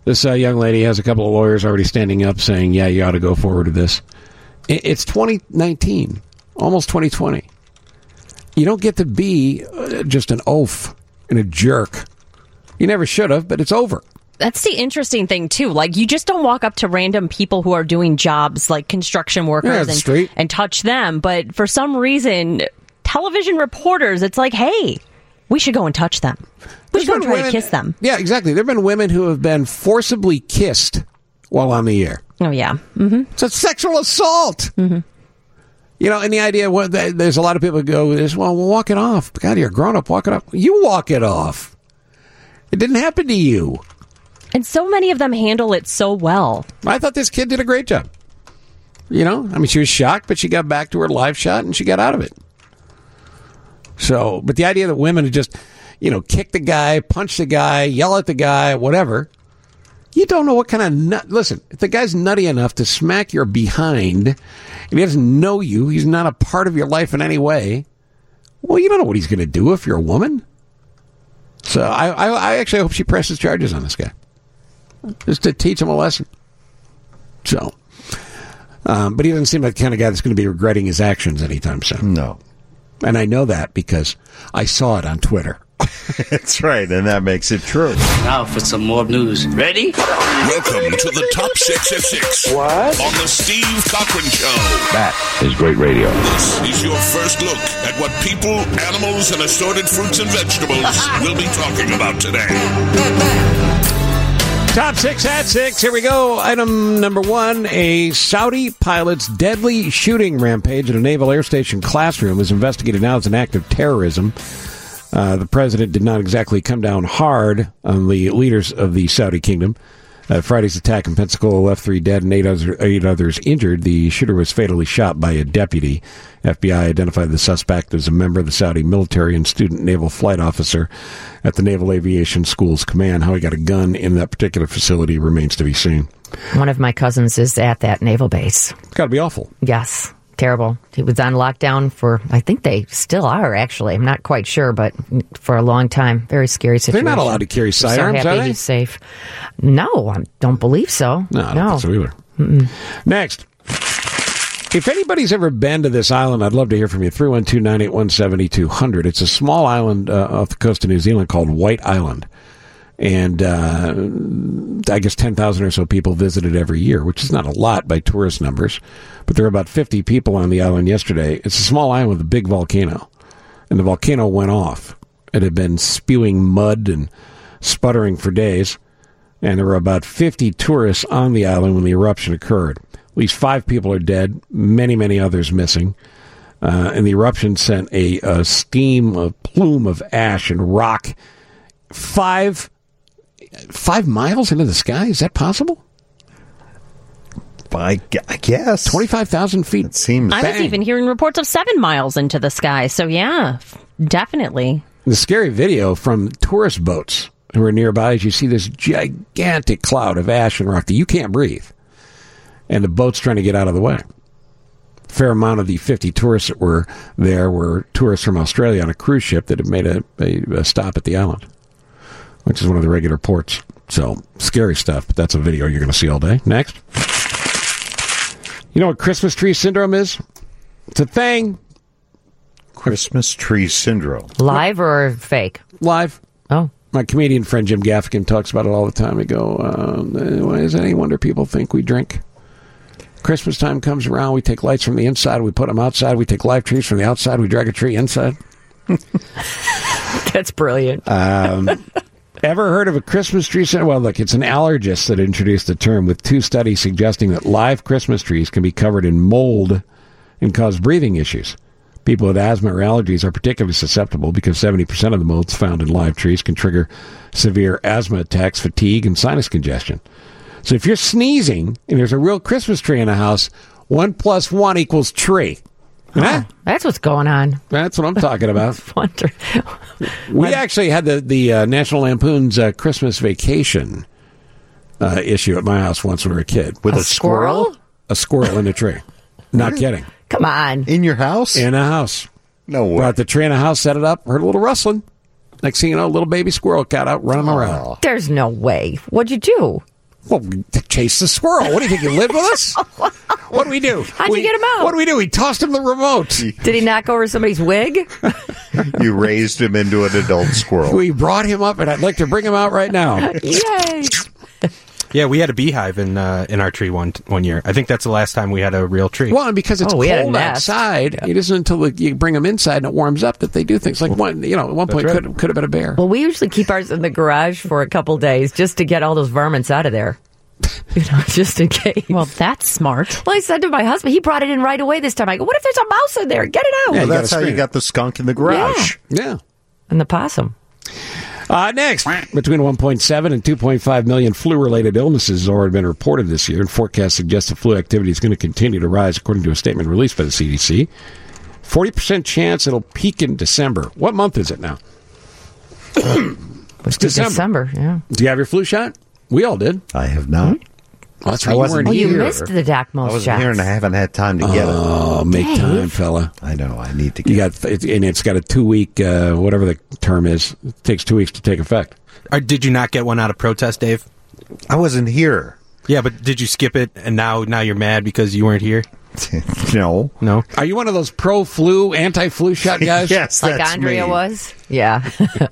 This young lady has a couple of lawyers already standing up saying, yeah, you ought to go forward with this. It's 2019, almost 2020. You don't get to be just an oaf and a jerk. You never should have, but it's over. That's the interesting thing, too. Like, you just don't walk up to random people who are doing jobs like construction workers and touch them. But for some reason, television reporters, it's like, hey, we should go and touch them. We should go and try to kiss them. Yeah, exactly. There have been women who have been forcibly kissed while on the air. Oh, yeah. Mm-hmm. It's a sexual assault. Mm-hmm. You know, and the idea, there's a lot of people who go, well, we'll walk it off. God, you're a grown-up, walk it off. You walk it off. It didn't happen to you. And so many of them handle it so well. I thought this kid did a great job. You know, I mean, she was shocked, but she got back to her live shot and she got out of it. So, but the idea that women just, you know, kick the guy, punch the guy, yell at the guy, whatever, you don't know what kind of nut. Listen, if the guy's nutty enough to smack your behind and he doesn't know you, he's not a part of your life in any way, well, you don't know what he's going to do if you're a woman. So I actually hope she presses charges on this guy, just to teach him a lesson. So, but he doesn't seem like the kind of guy that's going to be regretting his actions anytime soon. No. And I know that because I saw it on Twitter. That's right, and that makes it true. Now for some more news. Ready? Welcome to the Top 6 at 6. What? On the Steve Cochran Show. That is great radio. This is your first look at what people, animals, and assorted fruits and vegetables will be talking about today. Top 6 at 6. Here we go. Item number 1. A Saudi pilot's deadly shooting rampage at a Naval Air Station classroom is investigated now as an act of terrorism. The president did not exactly come down hard on the leaders of the Saudi kingdom. Friday's attack in Pensacola left 3 dead and 8 others injured. The shooter was fatally shot by a deputy. FBI identified the suspect as a member of the Saudi military and student naval flight officer at the Naval Aviation School's command. How he got a gun in that particular facility remains to be seen. One of my cousins is at that naval base. It's got to be awful. Yes. Terrible. He was on lockdown for, I think they still are, actually. I'm not quite sure, but for a long time. Very scary situation. They're not allowed to carry sidearms, so happy are they? He's safe. No, I don't believe so. No, I don't think so either. Mm-mm. Next. If anybody's ever been to this island, I'd love to hear from you. 312-981-7200. It's a small island off the coast of New Zealand called White Island. And I guess 10,000 or so people visit it every year, which is not a lot by tourist numbers. But there were about 50 people on the island yesterday. It's a small island with a big volcano. And the volcano went off. It had been spewing mud and sputtering for days. And there were about 50 tourists on the island when the eruption occurred. At least 5 people are dead, many, many others missing. And the eruption sent a plume of ash and rock 5 miles into the sky? Is that possible? I guess. 25,000 feet. It seems. I was even hearing reports of 7 miles into the sky. So, yeah, definitely. The scary video from tourist boats who are nearby is you see this gigantic cloud of ash and rock that you can't breathe. And the boat's trying to get out of the way. A fair amount of the 50 tourists that were there were tourists from Australia on a cruise ship that had made a stop at the island, which is one of the regular ports. So, scary stuff, but that's a video you're going to see all day. Next. You know what Christmas tree syndrome is? It's a thing. Christmas tree syndrome. Live or fake? Live. Oh. My comedian friend Jim Gaffigan talks about it all the time. We go, why is it any wonder people think we drink? Christmas time comes around, we take lights from the inside, we put them outside, we take live trees from the outside, we drag a tree inside. That's brilliant. Ever heard of a Christmas tree? Well, look, it's an allergist that introduced the term with 2 studies suggesting that live Christmas trees can be covered in mold and cause breathing issues. People with asthma or allergies are particularly susceptible because 70% of the molds found in live trees can trigger severe asthma attacks, fatigue, and sinus congestion. So if you're sneezing and there's a real Christmas tree in a house, 1 + 1 equals tree. Huh? That's what's going on. That's what I'm talking about. Wonder. We actually had the National Lampoon's Christmas Vacation issue at my house once when we were a kid. With a squirrel? A squirrel in a tree. Not kidding. Come on. In your house? In a house. No way. Brought the tree in a house, set it up, heard a little rustling. Next thing you know, a little baby squirrel got out running around. There's no way. What'd you do? Well, to chase the squirrel. What do you think? You live with us? What do we do? How'd you get him out? What do we do? We tossed him the remote. Did he knock over somebody's wig? You raised him into an adult squirrel. We brought him up, and I'd like to bring him out right now. Yay! Yeah, we had a beehive in our tree one year. I think that's the last time we had a real tree. Well, and because it's we had a cold nest. outside, it isn't until you bring them inside and it warms up that they do things. Like at one point, right. could have been a bear. Well, we usually keep ours in the garage for a couple days just to get all those varmints out of there. Just in case. Well, that's smart. Well, I said to my husband, he brought it in right away this time. I go, what if there's a mouse in there? Get it out. Yeah, Well, you that's how gotta you got the skunk in the garage. Yeah. And the possum. Next, between 1.7 and 2.5 million flu-related illnesses have already been reported this year, and forecasts suggest the flu activity is going to continue to rise, according to a statement released by the CDC. 40% chance it'll peak in December. What month is it now? It's December, yeah. Do you have your flu shot? We all did. I have not. Well, that's right. I wasn't You weren't You here. missed the Dacmos I wasn't shots. here, and I haven't had time to get it. Oh, make time, fella. I know. I need to get You got, and it's got a 2-week, whatever the term is. It takes 2 weeks to take effect. Did you not get one out of protest, Dave? I wasn't here. Yeah, but did you skip it, and now you're mad because you weren't here? No. No? Are you one of those pro-flu, anti-flu shot guys? Yes, Like that's Andrea me. was? Yeah.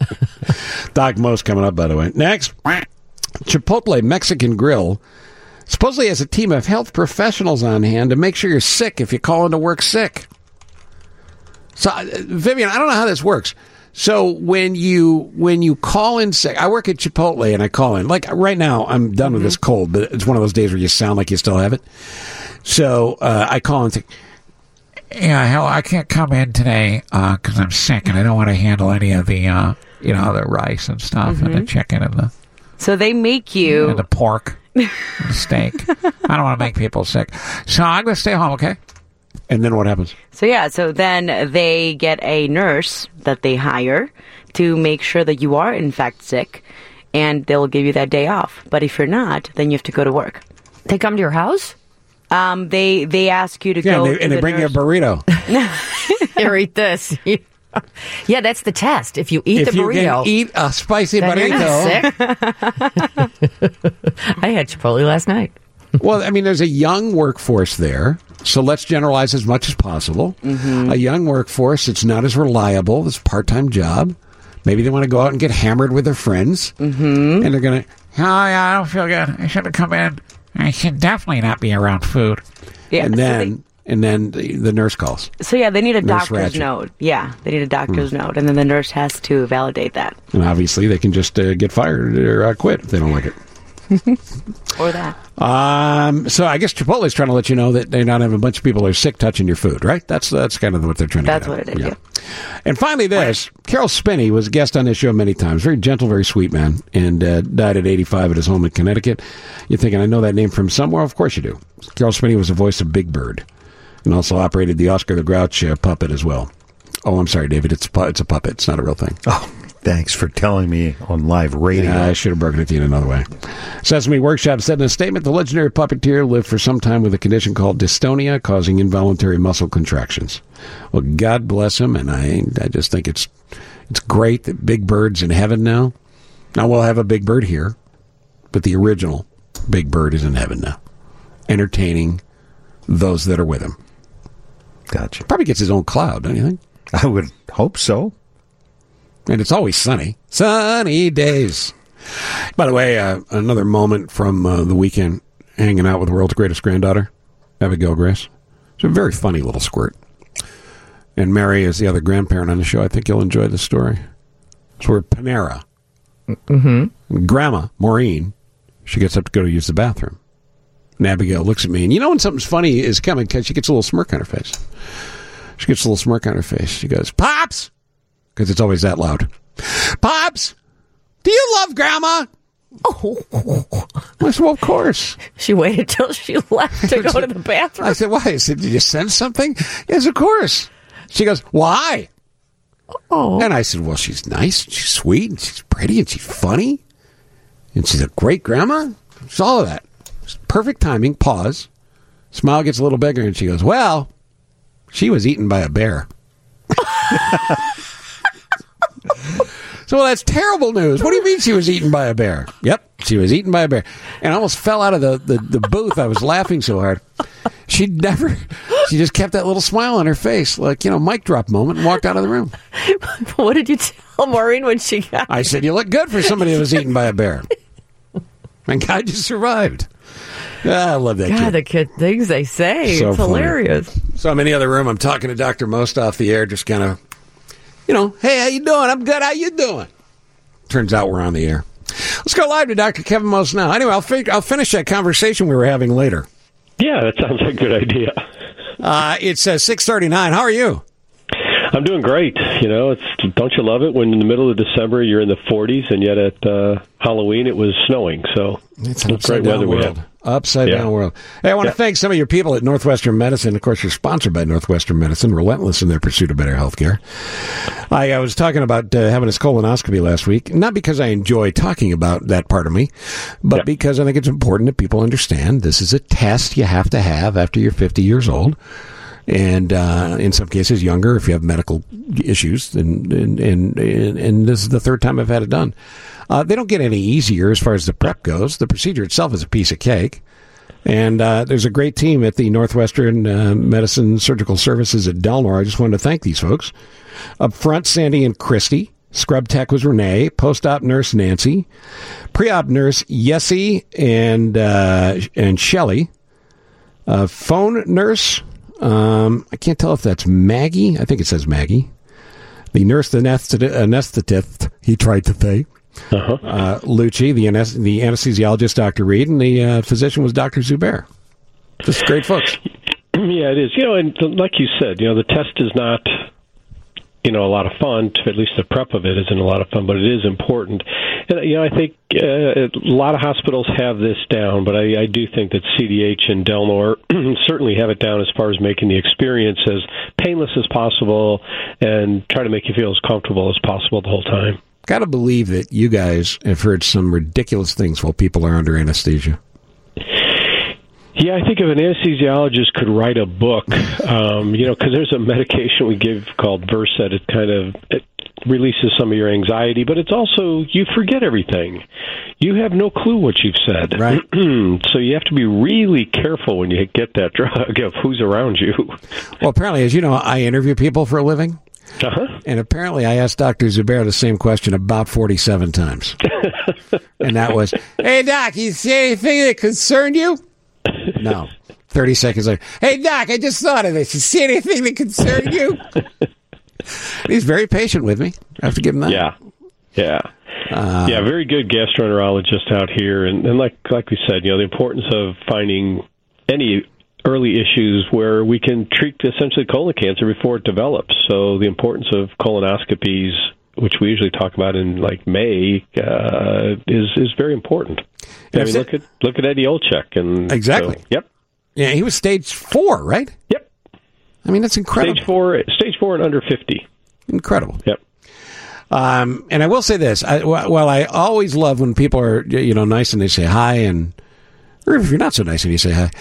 Doc Mo's coming up, by the way. Next, Chipotle Mexican Grill supposedly has a team of health professionals on hand to make sure you're sick if you call into work sick. So, Vivian, I don't know how this works. So when you call in sick, I work at Chipotle and I call in. Like right now, I'm done with this cold, but it's one of those days where you sound like you still have it. So I call and say, Yeah, hell, I can't come in today because I'm sick and I don't want to handle any of the, the rice and stuff and the chicken and the So they make you and the pork, and the steak. I don't want to make people sick, so I'm going to stay home. Okay. And then what happens? So then they get a nurse that they hire to make sure that you are in fact sick, and they'll give you that day off. But if you're not, then you have to go to work. They come to your house? They ask you to Yeah, go. and they bring you a burrito. Here, eat this. Yeah, that's the test. If you eat If the you burrito, can eat a spicy then you're burrito. not sick. I had Chipotle last night. Well, I mean, there's a young workforce there, so let's generalize as much as possible. A young workforce, it's not as reliable. It's a part-time job. Maybe they want to go out and get hammered with their friends, and they're going to... Oh, yeah, I don't feel good. I should have come in. I should definitely not be around food. Yeah, and then the nurse calls. So yeah, they need a Nurse doctor's Ratchet. note. Yeah, they need a doctor's note, and then the nurse has to validate that And obviously, they can just get fired or quit if they don't like it. or that. So I guess Chipotle is trying to let you know that they're not having a bunch of people who are sick touching your food, right? That's kind of what they're trying to That's get what at. it is. Yeah. And finally, this. Carol Spinney was a guest on this show many times. Very gentle, very sweet man, and died at 85 at his home in Connecticut. You're thinking, I know that name from somewhere? Of course you do. Carol Spinney was the voice of Big Bird and also operated the Oscar the Grouch puppet as well. Oh, I'm sorry, David. It's a puppet. It's not a real thing. Oh, thanks for telling me on live radio. Yeah, I should have broken it to you in another way. Sesame Workshop said in a statement, the legendary puppeteer lived for some time with a condition called dystonia, causing involuntary muscle contractions. Well, God bless him, and I just think it's great that Big Bird's in heaven now. Now, we'll have a Big Bird here, but the original Big Bird is in heaven now, entertaining those that are with him. Gotcha. Probably gets his own cloud, don't you think? I would hope so. And it's always sunny. Sunny days. By the way, another moment from the weekend, hanging out with the world's greatest granddaughter, Abigail Grace. She's a very funny little squirt. And Mary is the other grandparent on the show. I think you'll enjoy the story. So we're at Panera. Mm-hmm. Grandma, Maureen, she gets up to go to use the bathroom. And Abigail looks at me. And you know when something's funny is coming because she gets a little smirk on her face. She gets a little smirk on her face. She goes, Pops! Because it's always that loud. Pops! Do you love Grandma? Oh. I said, well, of course. She waited till she left to go to the bathroom. I said, why? I said, did you sense something? Yes, of course. She goes, why? Oh. And I said, well, she's nice, she's sweet, and she's pretty, and she's funny, and she's a great grandma. It's all of that. It's perfect timing. Pause. Smile gets a little bigger, and she goes, well, she was eaten by a bear. So that's terrible news. What do you mean she was eaten by a bear? Yep, she was eaten by a bear. And I almost fell out of the booth. I was laughing so hard. She just kept that little smile on her face, like, mic drop moment, and walked out of the room. What did you tell Maureen when she got I said, you look good for somebody that was eaten by a bear. And God just survived. I love that God, kid. the kid things they say. So it's funny. hilarious. So I'm in the other room. I'm talking to Dr. Most off the air, just kind of, hey, how you doing? I'm good. How you doing? Turns out we're on the air. Let's go live to Dr. Kevin Most now. Anyway, I'll finish that conversation we were having later. Yeah, that sounds like a good idea. It's 6:39. How are you? I'm doing great. Don't you love it when in the middle of December you're in the 40s and yet at Halloween it was snowing? So it's an upside down world. Upside down world. Hey, I want to thank some of your people at Northwestern Medicine. Of course, you're sponsored by Northwestern Medicine, relentless in their pursuit of better health care. I was talking about having this colonoscopy last week, not because I enjoy talking about that part of me, but because I think it's important that people understand this is a test you have to have after you're 50 years old. And in some cases younger if you have medical issues, and this is the third time I've had it done. They don't get any easier as far as the prep goes. The procedure itself is a piece of cake. And there's a great team at the Northwestern Medicine Surgical Services at Delnor. I just wanted to thank these folks. Up front, Sandy and Christy. Scrub tech was Renee. Post-op nurse Nancy. Pre-op nurse Yessie and Shelley. Phone nurse... I can't tell if that's Maggie. I think it says Maggie. The nurse, the anesthetist, he tried to say. Lucci, the anesthesiologist, Dr. Reed, and the physician was Dr. Zubair. Just great folks. Yeah, it is. And like you said, the test is not, a lot of fun. At least the prep of it isn't a lot of fun, but it is important. And, I think a lot of hospitals have this down, but I do think that CDH and Delnor certainly have it down as far as making the experience as painless as possible and try to make you feel as comfortable as possible the whole time. Got to believe that you guys have heard some ridiculous things while people are under anesthesia. Yeah, I think if an anesthesiologist could write a book, because there's a medication we give called Versed. It releases some of your anxiety, but it's also, you forget everything. You have no clue what you've said. Right. So you have to be really careful when you get that drug of who's around you. Well, apparently, as you know, I interview people for a living. And apparently I asked Dr. Zubair the same question about 47 times. And that was, hey, Doc, you see anything that concerned you? No. 30 seconds later, hey, Doc, I just thought of this. You see anything that concerned you? He's very patient with me. I have to give him that. Yeah. Very good gastroenterologist out here. And like we said, the importance of finding any early issues where we can treat essentially colon cancer before it develops. So the importance of colonoscopies, which we usually talk about in May, is very important. Look at Eddie Olczyk, and exactly. So, yep. Yeah, he was stage 4, right? Yep. I mean, that's incredible. Stage 4 and under 50. Incredible. Yep. And I will say this: I always love when people are nice and they say hi, and or if you're not so nice and you say hi,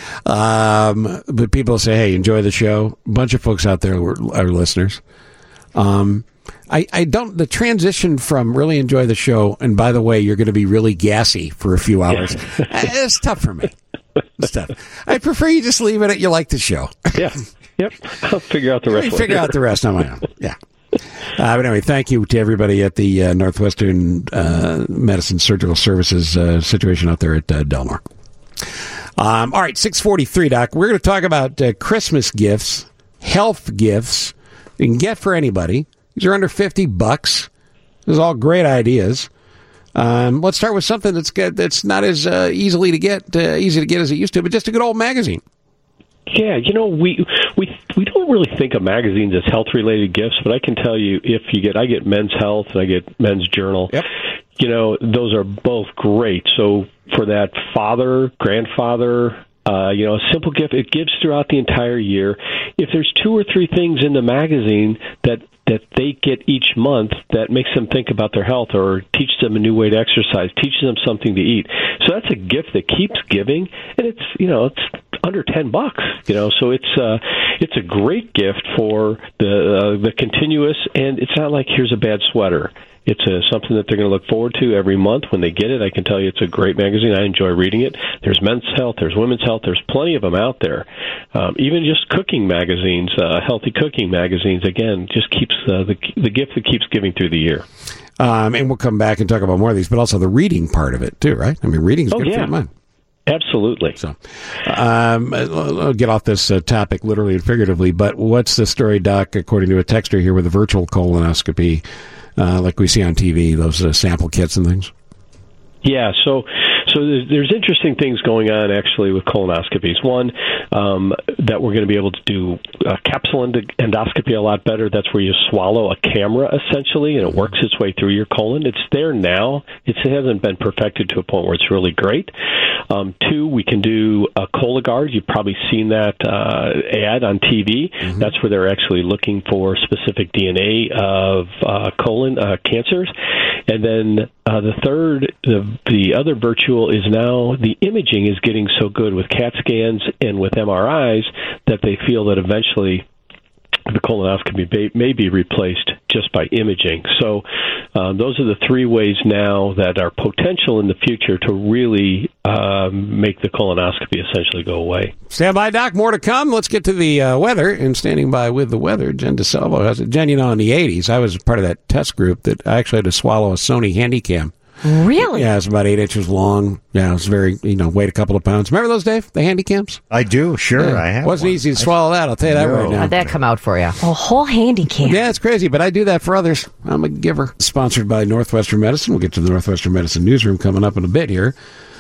but people say, "Hey, enjoy the show." A bunch of folks out there are listeners. I don't. The transition from really enjoy the show, and by the way, you're going to be really gassy for a few hours. It's tough for me. It's tough. I prefer you just leave it at you like the show. Yeah. Yep. I'll figure out the rest. Figure out the rest on my own. Yeah. But anyway, thank you to everybody at the Northwestern Medicine Surgical Services situation out there at Delmar. All right, 6:43, Doc. We're going to talk about Christmas gifts, health gifts you can get for anybody. These are under $50. These are all great ideas. Let's start with something that's not as easy to get as it used to, but just a good old magazine. Yeah, we don't really think of magazines as health-related gifts, but I can tell you I get Men's Health and I get Men's Journal. Yep. Those are both great. So for that father, grandfather, a simple gift, it gives throughout the entire year. If there's 2 or 3 things in the magazine that they get each month that makes them think about their health or teaches them a new way to exercise, teaches them something to eat. So that's a gift that keeps giving, and it's under $10. So it's a great gift for the continuous, and it's not like here's a bad sweater. It's something that they're going to look forward to every month when they get it. I can tell you it's a great magazine. I enjoy reading it. There's men's health, there's women's health, there's plenty of them out there. Even just cooking magazines, healthy cooking magazines, again, just keeps the gift that keeps giving through the year. And we'll come back and talk about more of these, but also the reading part of it, too, right? I mean, reading is good for your mind. Absolutely. So, I'll get off this topic literally and figuratively, but what's the story, Doc, according to a texter here with a virtual colonoscopy, like we see on TV, those sample kits and things? Yeah, so there's interesting things going on actually with colonoscopies. One, that we're going to be able to do capsule endoscopy a lot better. That's where you swallow a camera essentially, and it works its way through your colon. It's there now. It hasn't been perfected to a point where it's really great. Two, we can do a Cologuard. You've probably seen that ad on TV. Mm-hmm. That's where they're actually looking for specific DNA of colon cancers. And then the third, the other virtual is now the imaging is getting so good with CAT scans and with MRIs that they feel that eventually the colonoscopy may be replaced just by imaging. So those are the three ways now that are potential in the future to really make the colonoscopy essentially go away. Stand by, Doc. More to come. Let's get to the weather. And standing by with the weather, Jen DeSalvo has it. Jen, you know, in the 80s, I was part of that test group that I actually had to swallow a Sony Handycam. Really? Yeah, it's about 8 inches long. Yeah, it was very, weighed a couple of pounds. Remember those, Dave? The Handycams? I do, sure. Yeah. I have. Wasn't easy to swallow that, I'll tell you that right now. How'd that come out for you? A whole Handycam. Yeah, it's crazy, but I do that for others. I'm a giver. Sponsored by Northwestern Medicine. We'll get to the Northwestern Medicine newsroom coming up in a bit here.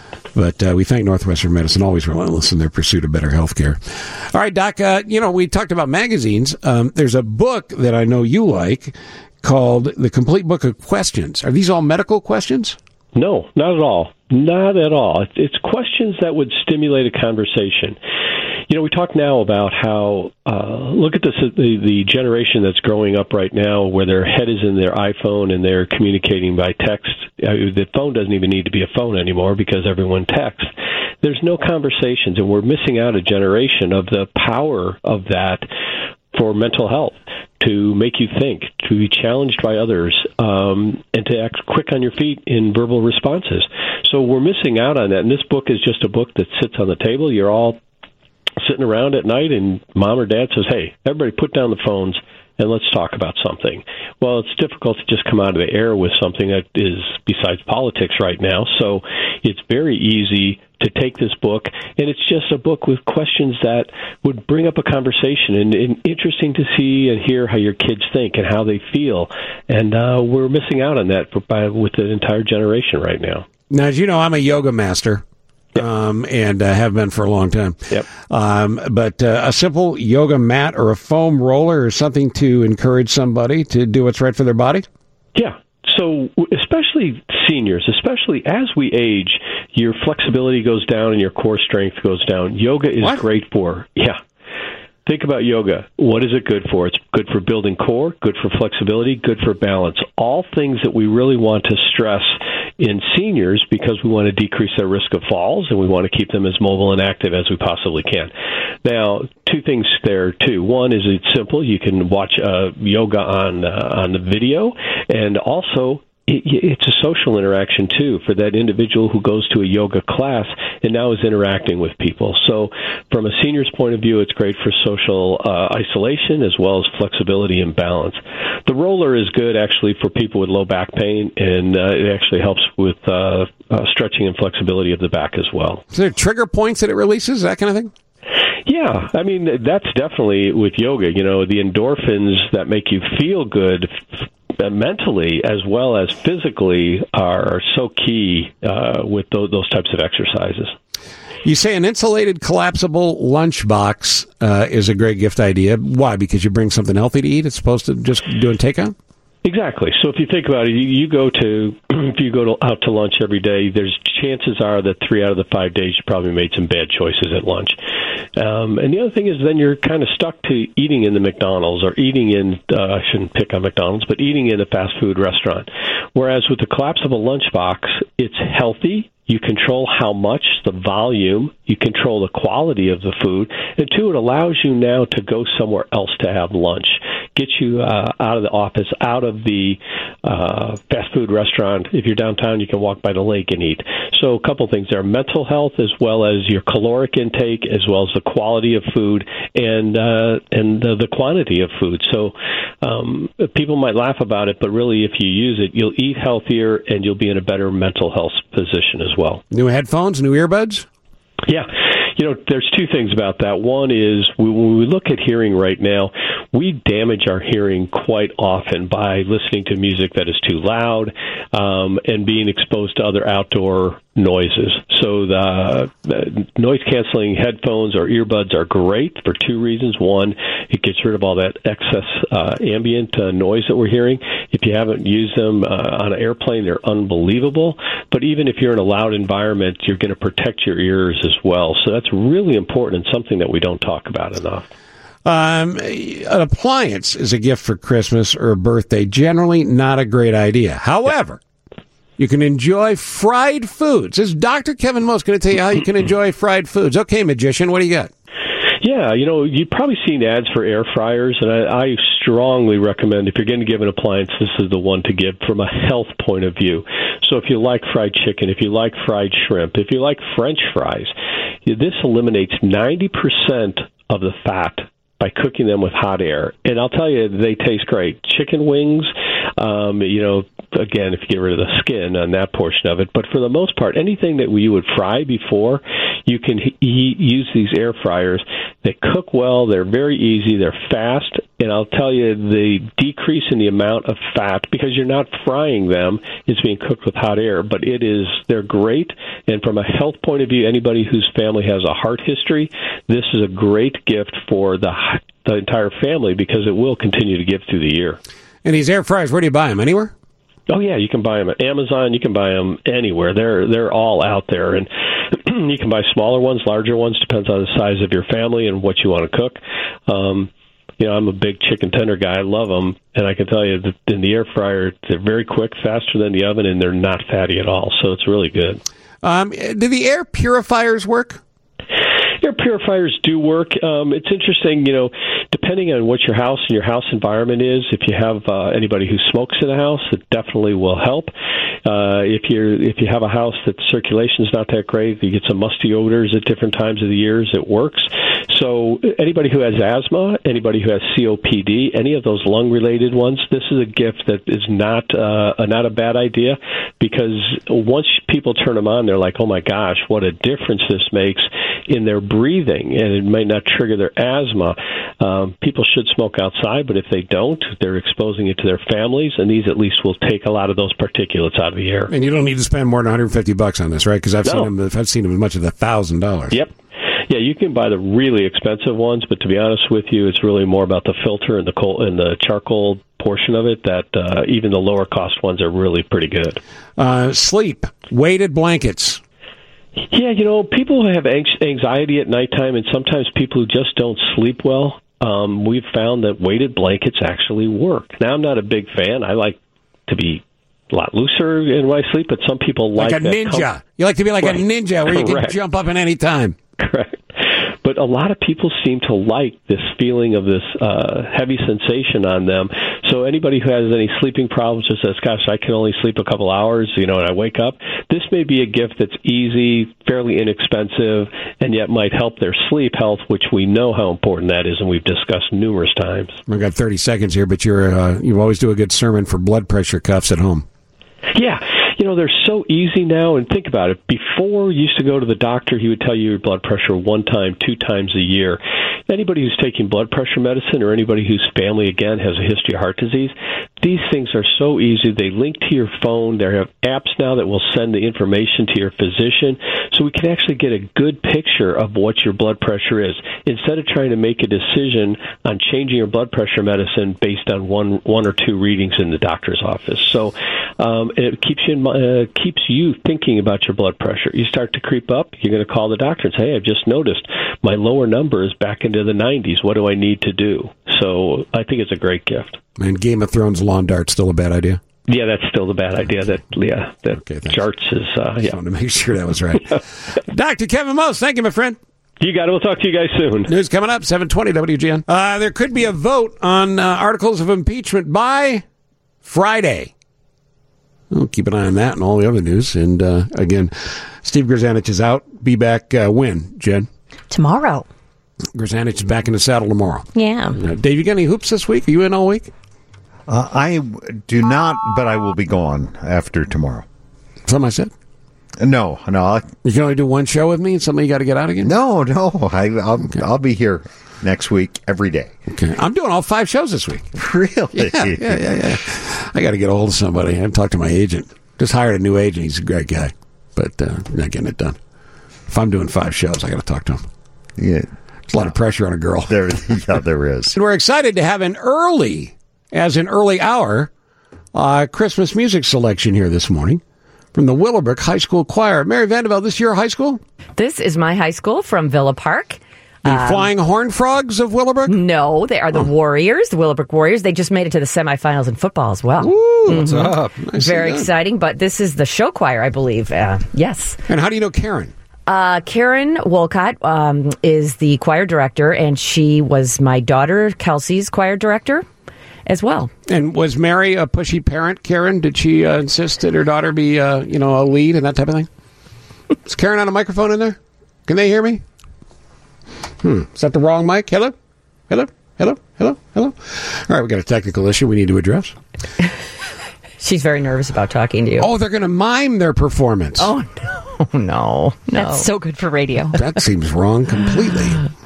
But we thank Northwestern Medicine, always relentless in their pursuit of better health care. All right, Doc, we talked about magazines. There's a book that I know you like called The Complete Book of Questions. Are these all medical questions? No, not at all. Not at all. It's questions that would stimulate a conversation. We talk now about how, look at this, the generation that's growing up right now where their head is in their iPhone and they're communicating by text. The phone doesn't even need to be a phone anymore because everyone texts. There's no conversations, and we're missing out a generation of the power of that for mental health, to make you think, to be challenged by others, and to act quick on your feet in verbal responses. So we're missing out on that, and this book is just a book that sits on the table. You're all sitting around at night, and mom or dad says, hey, everybody put down the phones and let's talk about something. Well, it's difficult to just come out of the air with something that is besides politics right now, so it's very easy to take this book, and it's just a book with questions that would bring up a conversation, and interesting to see and hear how your kids think and how they feel, and we're missing out on that with the entire generation right now. Now, as you know, I'm a yoga master. Yep. And have been for a long time. Yep. But a simple yoga mat or a foam roller or something to encourage somebody to do what's right for their body? Yeah. So especially seniors, especially as we age, your flexibility goes down and your core strength goes down. Yoga is great for, Think about yoga. What is it good for? It's good for building core, good for flexibility, good for balance. All things that we really want to stress in seniors because we want to decrease their risk of falls and we want to keep them as mobile and active as we possibly can. Now, two things there, too. One is it's simple. You can watch yoga on the video, and also it's a social interaction, too, for that individual who goes to a yoga class and now is interacting with people. So from a senior's point of view, it's great for social isolation as well as flexibility and balance. The roller is good, actually, for people with low back pain, and it actually helps with stretching and flexibility of the back as well. Is there trigger points that it releases, that kind of thing? Yeah, I mean, that's definitely with yoga. The endorphins that make you feel good mentally as well as physically are so key with those types of exercises. You say an insulated collapsible lunchbox is a great gift idea. Why? Because you bring something healthy to eat as opposed to just doing takeout? Exactly. So if you think about it, if you go out to lunch every day, there's chances are that 3 out of the 5 days you probably made some bad choices at lunch. And the other thing is then you're kind of stuck to eating in the McDonald's or eating in, I shouldn't pick on McDonald's, but eating in a fast food restaurant. Whereas with the collapsible lunchbox, it's healthy. you control how much, the volume, you control the quality of the food, and two, it allows you now to go somewhere else to have lunch, get you out of the office, out of the fast food restaurant. If you're downtown, you can walk by the lake and eat. So a couple things there, mental health as well as your caloric intake, as well as the quality of food and the quantity of food. So people might laugh about it, but really if you use it, you'll eat healthier and you'll be in a better mental health position as well. New headphones, new earbuds? Yeah. There's two things about that. One is when we look at hearing right now, we damage our hearing quite often by listening to music that is too loud and being exposed to other outdoor noises. So the noise-canceling headphones or earbuds are great for two reasons. One, it gets rid of all that excess ambient noise that we're hearing. If you haven't used them on an airplane, they're unbelievable. But even if you're in a loud environment, you're going to protect your ears as well. So that's really important and something that we don't talk about enough. An appliance is a gift for Christmas or a birthday. Generally not a great idea. However, you can enjoy fried foods. This is Dr. Kevin Most going to tell you how you can enjoy fried foods. Okay, magician, what do you got? Yeah, you've probably seen ads for air fryers, and I strongly recommend if you're going to give an appliance, this is the one to give from a health point of view. So if you like fried chicken, if you like fried shrimp, if you like French fries, this eliminates 90% of the fat by cooking them with hot air. And I'll tell you, they taste great. Chicken wings, again, if you get rid of the skin on that portion of it. But for the most part, anything that you would fry before, you can use these air fryers. They cook well. They're very easy. They're fast. And I'll tell you, the decrease in the amount of fat, because you're not frying them, is being cooked with hot air. But they're great. And from a health point of view, anybody whose family has a heart history, this is a great gift for the entire family because it will continue to give through the year. And these air fryers, where do you buy them? Anywhere? Oh, yeah, you can buy them at Amazon. You can buy them anywhere. They're all out there. And you can buy smaller ones, larger ones, depends on the size of your family and what you want to cook. I'm a big chicken tender guy. I love them. And I can tell you that in the air fryer, they're very quick, faster than the oven, and they're not fatty at all. So it's really good. Do the air purifiers work? Air purifiers do work. It's interesting, depending on what your house and your house environment is. If you have anybody who smokes in a house, it definitely will help. If you have a house that circulation is not that great, you get some musty odors at different times of the years, it works. So anybody who has asthma, anybody who has COPD, any of those lung-related ones, this is a gift that is not a bad idea, because once people turn them on, they're like, oh my gosh, what a difference this makes in their breathing, and it might not trigger their asthma. People should smoke outside, but if they don't, they're exposing it to their families, and these at least will take a lot of those particulates out of the air. And you don't need to spend more than $150 on this, right? Because I've seen them as much as $1,000. Yep. Yeah, you can buy the really expensive ones, but to be honest with you, it's really more about the filter and the charcoal portion of it. That even the lower cost ones are really pretty good. Sleep, weighted blankets. Yeah, people who have anxiety at nighttime, and sometimes people who just don't sleep well, we've found that weighted blankets actually work. Now, I'm not a big fan. I like to be a lot looser in my sleep, but some people like a ninja. You like to be like a ninja where you can jump up at any time. Correct. But a lot of people seem to like this feeling of this heavy sensation on them. So anybody who has any sleeping problems or says, gosh, I can only sleep a couple hours, and I wake up, this may be a gift that's easy, fairly inexpensive, and yet might help their sleep health, which we know how important that is, and we've discussed numerous times. We've got 30 seconds here, but you always do a good sermon for blood pressure cuffs at home. Yeah. They're so easy now, and think about it. Before you used to go to the doctor, he would tell you your blood pressure 1 time, 2 times a year. Anybody who's taking blood pressure medicine or anybody whose family, again, has a history of heart disease, these things are so easy. They link to your phone. There have apps now that will send the information to your physician, so we can actually get a good picture of what your blood pressure is, instead of trying to make a decision on changing your blood pressure medicine based on one or two readings in the doctor's office. So it keeps you thinking about your blood pressure. You start to creep up, you're going to call the doctor and say, hey, I've just noticed my lower number is back into the 90s. What do I need to do? So I think it's a great gift. And Game of Thrones lawn dart still a bad idea? Yeah, that's still the bad idea. That Jarts is. Just wanted to make sure that was right. Dr. Kevin Most, thank you, my friend. You got it. We'll talk to you guys soon. News coming up, 7:20 WGN. There could be a vote on articles of impeachment by Friday. We'll keep an eye on that and all the other news. And again, Steve Grzanich is out. Be back when, Jen? Tomorrow. Grzanich is back in the saddle tomorrow. Yeah. Dave, you got any hoops this week? Are you in all week? I do not, but I will be gone after tomorrow. Something I said? No. You can only do one show with me and something you got to get out again? No. I'll be here next week every day. Okay. I'm doing all 5 shows this week. Really? Yeah. I got to get a hold of somebody. I haven't talked to my agent. Just hired a new agent. He's a great guy, but not getting it done. If I'm doing 5 shows, I got to talk to him. Yeah. There's a lot of pressure on a girl. There is. And we're excited to have an early hour Christmas music selection here this morning from the Willowbrook High School Choir. Mary Vandervelde, this is your high school? This is my high school from Villa Park. The Flying Horn Frogs of Willowbrook? No, they are the Warriors, the Willowbrook Warriors. They just made it to the semifinals in football as well. Ooh, what's up? Nice. Very exciting, but this is the show choir, I believe. Yes. And how do you know Karen? Karen Wolcott is the choir director, and she was my daughter Kelsey's choir director as well. And was Mary a pushy parent, Karen? Did she insist that her daughter be, a lead and that type of thing? Is Karen on a microphone in there? Can they hear me? Is that the wrong mic? Hello? All right, we got a technical issue we need to address. She's very nervous about talking to you. Oh, they're going to mime their performance. Oh, no. That's so good for radio. That seems wrong completely.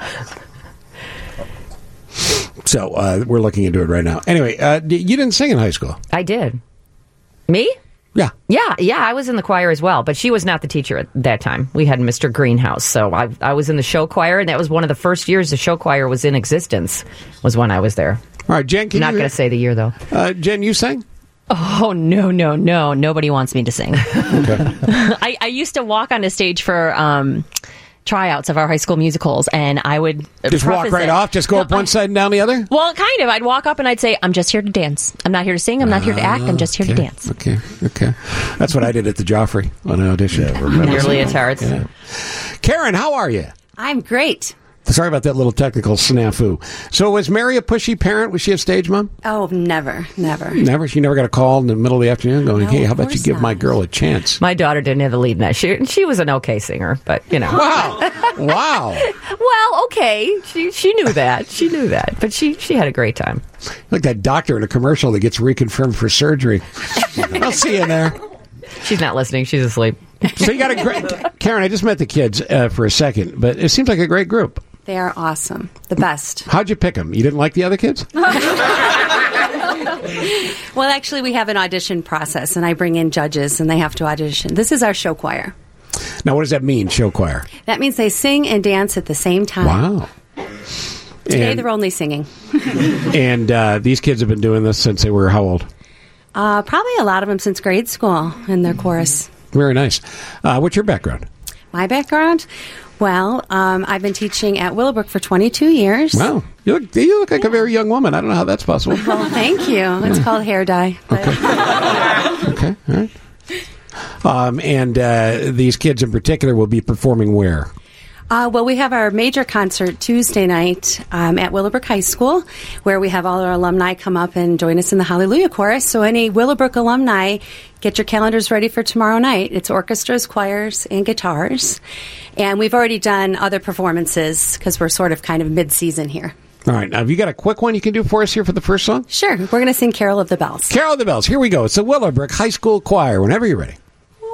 So we're looking into it right now. Anyway, you didn't sing in high school. I did. Me? Yeah. Yeah, I was in the choir as well, but she was not the teacher at that time. We had Mr. Greenhouse, so I was in the show choir, and that was one of the first years the show choir was in existence, was when I was there. All right, Jen, I'm not going to say the year, though. Jen, you sang? Oh, no. Nobody wants me to sing. Okay. I used to walk on a stage for tryouts of our high school musicals, and I would just walk right off, just go up one side and down the other? Well, kind of. I'd walk up and I'd say, I'm just here to dance. I'm not here to sing. I'm not here to act. I'm just here to dance. Okay. That's what I did at the Joffrey on an audition. Your leotards. Yeah. Karen, how are you? I'm great. Sorry about that little technical snafu. So was Mary a pushy parent? Was she a stage mom? Oh, never. Never? She never got a call in the middle of the afternoon going, hey, how about you give my girl a chance? My daughter didn't have the lead in that. She was an okay singer, but, Wow. Well, okay. She knew that. But she had a great time. Like that doctor in a commercial that gets reconfirmed for surgery. I'll see you there. She's not listening. She's asleep. So you got a great... Karen, I just met the kids for a second, but it seems like a great group. They are awesome. The best. How'd you pick them? You didn't like the other kids? Well, actually, we have an audition process, and I bring in judges, and they have to audition. This is our show choir. Now, what does that mean, show choir? That means they sing and dance at the same time. Wow. Today, they're only singing. And these kids have been doing this since they were how old? Probably a lot of them since grade school in their chorus. Very nice. What's your background? My background? Well, I've been teaching at Willowbrook for 22 years. Wow. You look like a very young woman. I don't know how that's possible. Well, thank you. It's called hair dye. Okay. All right. And these kids in particular will be performing where? Well, we have our major concert Tuesday night at Willowbrook High School, where we have all our alumni come up and join us in the Hallelujah Chorus. So any Willowbrook alumni, get your calendars ready for tomorrow night. It's orchestras, choirs, and guitars. And we've already done other performances because we're sort of kind of mid-season here. All right. Now, have you got a quick one you can do for us here for the first song? Sure. We're going to sing Carol of the Bells. Carol of the Bells. Here we go. It's the Willowbrook High School Choir. Whenever you're ready.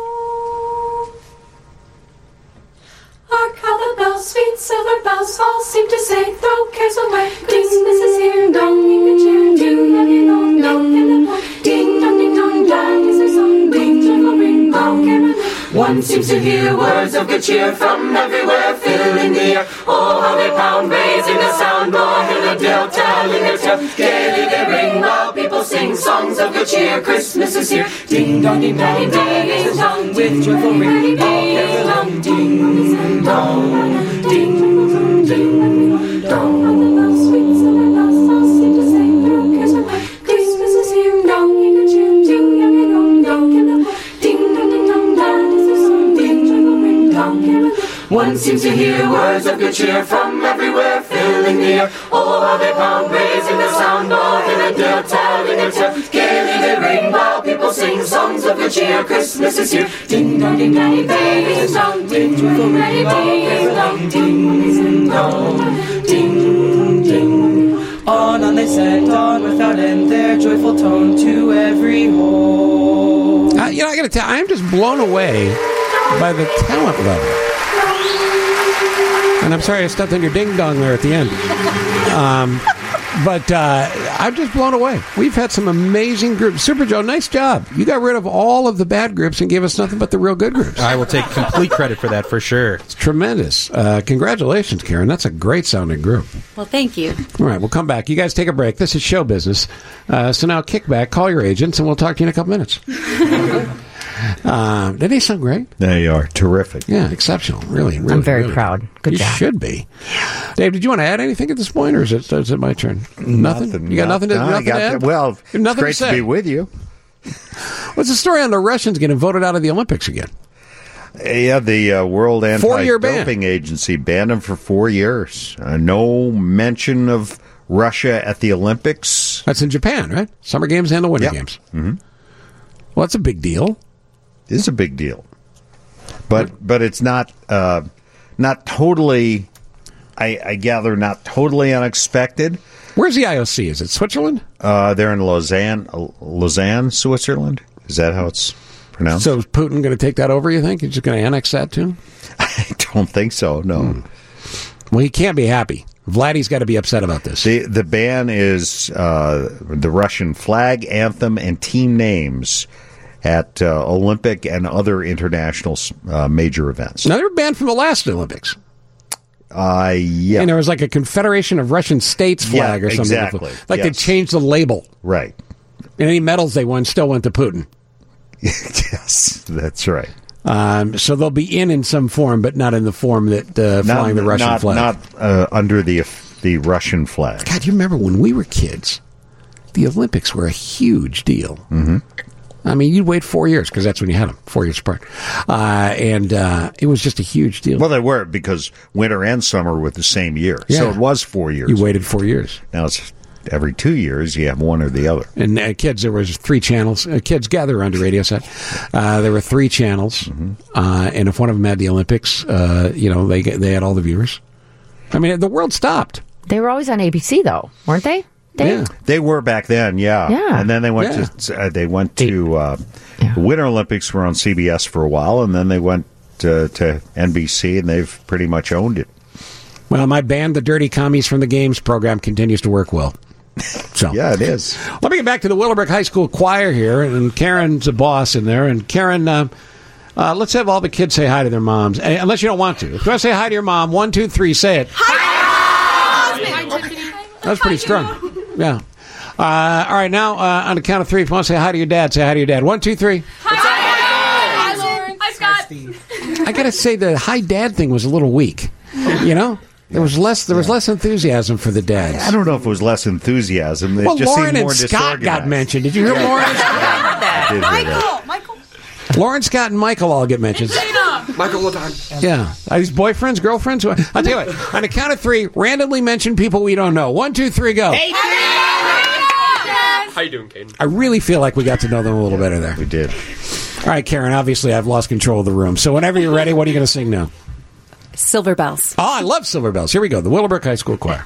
Hark how the bells, sweet silver bells, all seem to say, throw cares away. Christmas is here, dong, ding, ding, dong, dong, ding, dong, ding, dong, dong, is there song, ding, jingle, ring, dong. One seems to hear words of good cheer from everywhere, filling the air. Oh, how they pound, raising the sound, more hill a dill, telling their tale. Gaily they ring while people sing songs of good cheer. Christmas is here, ding, dong, ding, dong, ding, dong, with joyful ring, all carol, ding, dong, ding, ding, dong. Sweet silver bells all seem to say, throw cares away. Christmas is here, dong, ding, ding. One seems to hear words of good cheer from everywhere, filling the air. Oh, how they pound, raising the sound, all in a dale, telling their tale. Gaily they ring while people sing songs of good cheer. Christmas is here. Ding dong, ding dong, ding dong, ding dong, ding dong, ding dong, ding ding. On they set, on without end, their joyful tone to every home. I got to tell you, I'm just blown away by the talent level. And I'm sorry I stepped on your ding-dong there at the end. But I'm just blown away. We've had some amazing groups. Super Joe, nice job. You got rid of all of the bad groups and gave us nothing but the real good groups. I will take complete credit for that, for sure. It's tremendous. Congratulations, Karen. That's a great-sounding group. Well, thank you. All right, we'll come back. You guys take a break. This is show business. So now kick back, call your agents, and we'll talk to you in a couple minutes. Did they sound great? They are terrific. Yeah, exceptional. Really, I'm very really. proud. Good job. You should be. Dave, did you want to add anything at this point, or is it my turn? Nothing? You got nothing to add? Well, nothing it's great to be with you. What's the story on the Russians getting voted out of the Olympics again? Yeah, the World 4-year ban. Anti-Doping Agency banned them for 4 years. No mention of Russia at the Olympics. That's in Japan, right? Summer Games and the Winter Games. Mm-hmm. Well, that's a big deal. It is a big deal. But it's not totally, I gather, not totally unexpected. Where's the IOC? Is it Switzerland? They're in Lausanne, Switzerland. Is that how it's pronounced? So is Putin going to take that over, you think? He's just going to annex that too? I don't think so, no. Well, he can't be happy. Vladdy's got to be upset about this. The ban is the Russian flag, anthem, and team names at Olympic and other international major events. Now, they were banned from the last Olympics. Yeah. And there was like a Confederation of Russian States flag or something. Exactly. Like they changed the label. Right. And any medals they won still went to Putin. Yes, that's right. So they'll be in some form, but not in the form that flying the Russian flag. Not under the Russian flag. God, you remember when we were kids, the Olympics were a huge deal. Mm-hmm. I mean, you'd wait 4 years because that's when you had them, 4 years apart. And it was just a huge deal. Well, they were because winter and summer were the same year. Yeah. So it was 4 years. You waited 4 years. Now it's every 2 years you have one or the other. And kids, there was 3 channels. Kids gather on the radio set. There were 3 channels. Mm-hmm. And if one of them had the Olympics, they had all the viewers. I mean, the world stopped. They were always on ABC, though, weren't they? Yeah. They were back then, Yeah. And then they went to Winter Olympics were on CBS for a while, and then they went to NBC, and they've pretty much owned it. Well, my band, the Dirty Commies from the Games program, continues to work well. So yeah, it is. Let me get back to the Willowbrook High School choir here, and Karen's a boss in there. And Karen, let's have all the kids say hi to their moms, unless you don't want to. If you want to say hi to your mom, 1, 2, 3, say it. Hi! That's pretty strong. Yeah. All right, now on the count of 3, if you want to say hi to your dad, say hi to your dad. 1, 2, 3. Hi, Lauren. Hi, Scott. I got to say the hi dad thing was a little weak. You know, there was less enthusiasm for the dads. I don't know if it was less enthusiasm. It Well, just Lauren seemed more and Scott got mentioned. Did you hear Lauren? I did hear that. Michael. Lauren, Scott, and Michael all get mentioned. Michael Ladon. Yeah. Are these boyfriends, girlfriends? I'll tell you what. On the count of 3, randomly mention people we don't know. 1, 2, 3, go. Hey, how you doing, Caden? I really feel like we got to know them a little better there. We did. All right, Karen, obviously I've lost control of the room. So whenever you're ready, what are you going to sing now? Silver Bells. Oh, I love Silver Bells. Here we go. The Willowbrook High School Choir.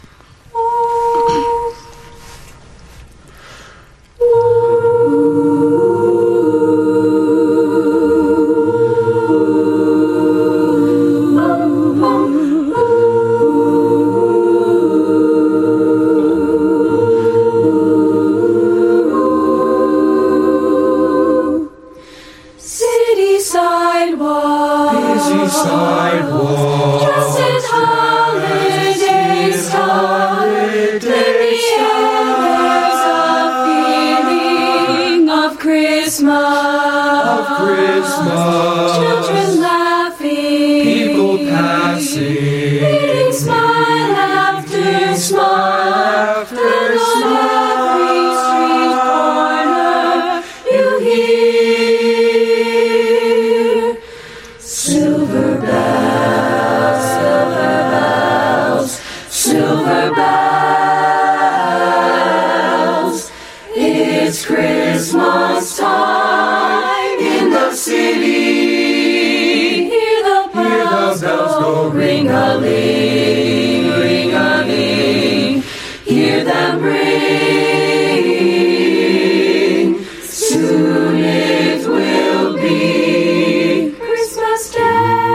City sidewalk. Busy sidewalk. Just in holiday style. In the air there's a feeling of Christmas. Children laughing. People passing. Meeting smile after smile. And on every street corner you hear silver bells. ring. Soon it will be Christmas Day.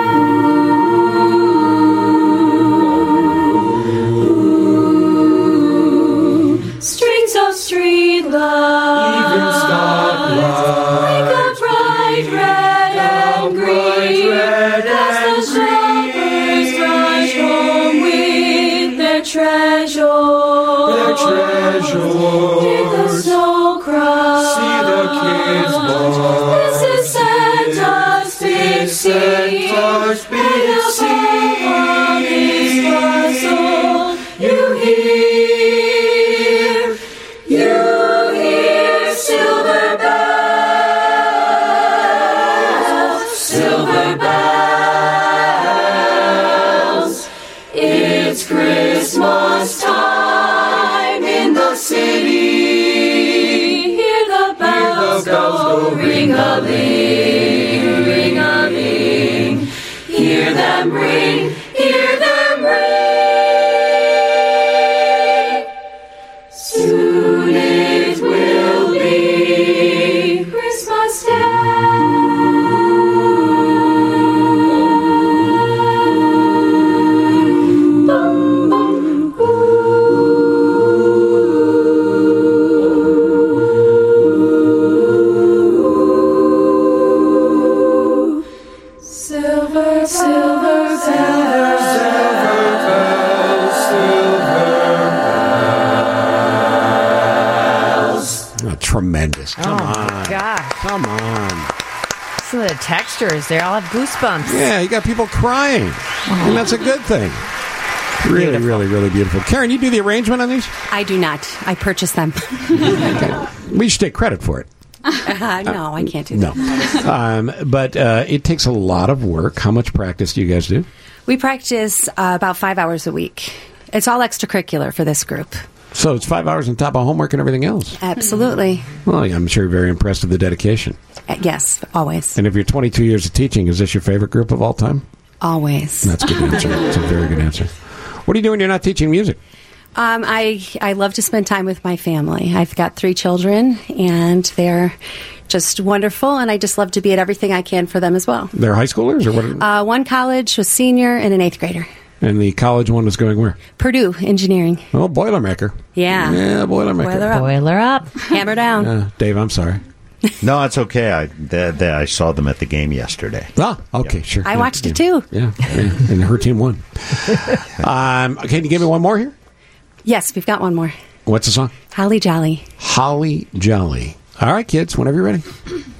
Strings of street lights, even stoplights, like a bright red and green, as the shoppers rush home with their treasures. Hear the snow cry, see the kids born. This is Santa's big scene, and above his bustle, you hear silver bells. It's Christmas time in the city. Hear the bells go ring-a-ling, ring-a-ling. Hear them ring, hear them ring. Soon it will be Christmas Tremendous. Come on. God. Come on. Some of the textures there, I'll have goosebumps. Yeah, you got people crying. And that's a good thing. Really, really, really beautiful. Karen, you do the arrangement on these? I do not. I purchase them. We should take credit for it. No, I can't do that. No. But it takes a lot of work. How much practice do you guys do? We practice about 5 hours a week. It's all extracurricular for this group. So it's 5 hours on top of homework and everything else. Absolutely. Well, I'm sure you're very impressed with the dedication. Yes, always. And if you're 22 years of teaching, is this your favorite group of all time? Always. That's a good answer. That's a very good answer. What do you do when you're not teaching music? I love to spend time with my family. I've got 3 children, and they're just wonderful, and I just love to be at everything I can for them as well. They're high schoolers? Or what? One college, a senior, and an 8th grader. And the college one is going where? Purdue Engineering. Oh, Boilermaker. Yeah. Yeah, Boilermaker. Boiler up. Hammer down. Dave, I'm sorry. No, it's okay. I saw them at the game yesterday. Ah, okay, sure. I watched it too. Yeah, and her team won. Can you give me one more here? Yes, we've got one more. What's the song? Holly Jolly. Holly Jolly. All right, kids, whenever you're ready.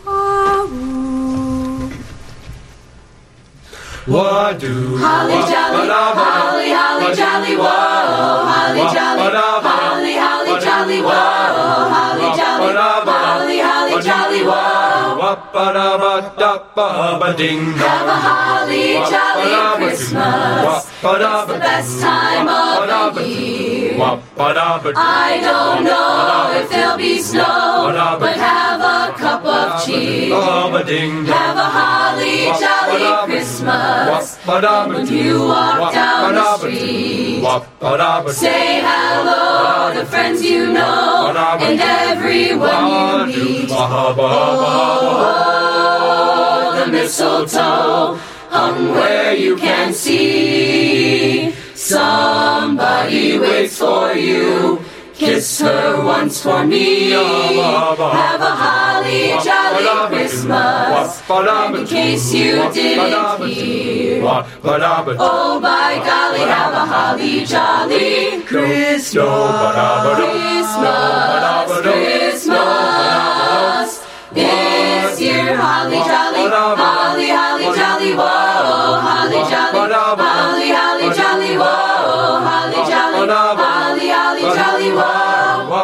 What do Holly Jolly, Holly, Holly Jolly, whoa, Holly Jolly, Holly, Holly Jolly, whoa, Holly Jolly, Holly, Holly Jolly, whoa. Have a holly jolly Christmas. It's the best time of the year. I don't know if there'll be snow, but have a cup of cheer. Have a holly jolly Christmas. When you walk down the street, say hello to friends you know and everyone you meet. Oh, the mistletoe hung where you can see. Somebody waits for you. Kiss her once for me. Have a holly jolly Christmas. And in case you didn't hear, oh by golly, have a holly jolly Christmas. Christmas. This year, holly jolly, holly, holly jolly, whoa, holly jolly, holly, holly jolly, whoa, holly jolly, holly, holly jolly, whoa.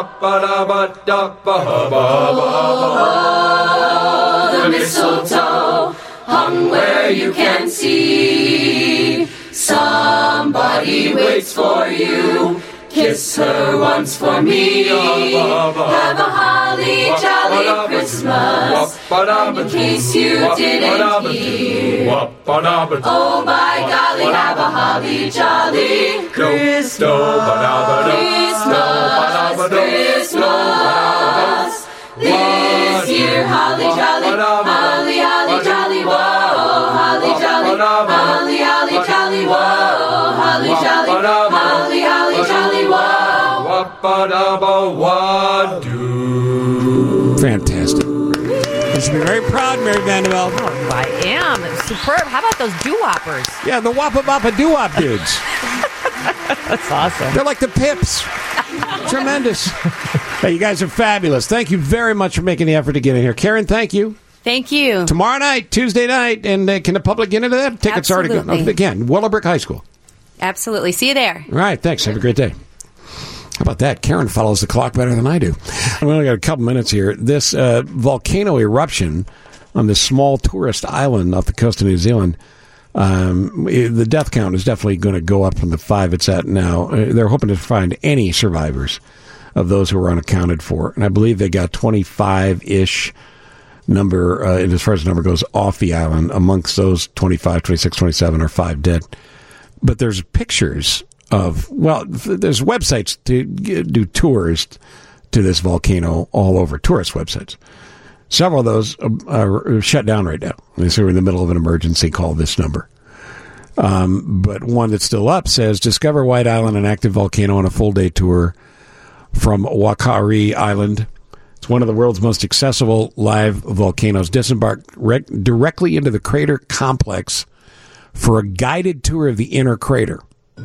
The mistletoe hung where you can see. Somebody waits for you. Kiss her once for me. Have a holly jolly Christmas. And in case you didn't hear, oh by golly, have a holly jolly Christmas. Christmas, Christmas. This year, holly jolly, holly, holly jolly, whoa, holly jolly, holly, holly jolly, whoa, holly jolly, holly, holly jolly, whoa. Fantastic. You should be very proud, Mary Vanderbilt. Oh, I am. Superb. How about those doo-woppers? Yeah, the Wappa Bappa Doo-Wop dudes. That's awesome. They're like the Pips. Tremendous. Hey, you guys are fabulous. Thank you very much for making the effort to get in here. Karen, thank you. Thank you. Tomorrow night, Tuesday night, and can the public get into that? Tickets already gone. Again, Willowbrook High School. Absolutely. See you there. All right, thanks. Have a great day. How about that? Karen follows the clock better than I do. We only got a couple minutes here. This volcano eruption on this small tourist island off the coast of New Zealand, the death count is definitely going to go up from the 5 it's at now. They're hoping to find any survivors of those who were unaccounted for. And I believe they got 25-ish number, as far as the number goes, off the island. Amongst those 25, 26, 27 are 5 dead. But there's pictures of, there's websites to do tours to this volcano all over, tourist websites. Several of those are shut down right now. So we're in the middle of an emergency, call this number. But one that's still up says, discover White Island, an active volcano on a full-day tour from Wakari Island. It's one of the world's most accessible live volcanoes. Disembark directly into the crater complex for a guided tour of the inner crater.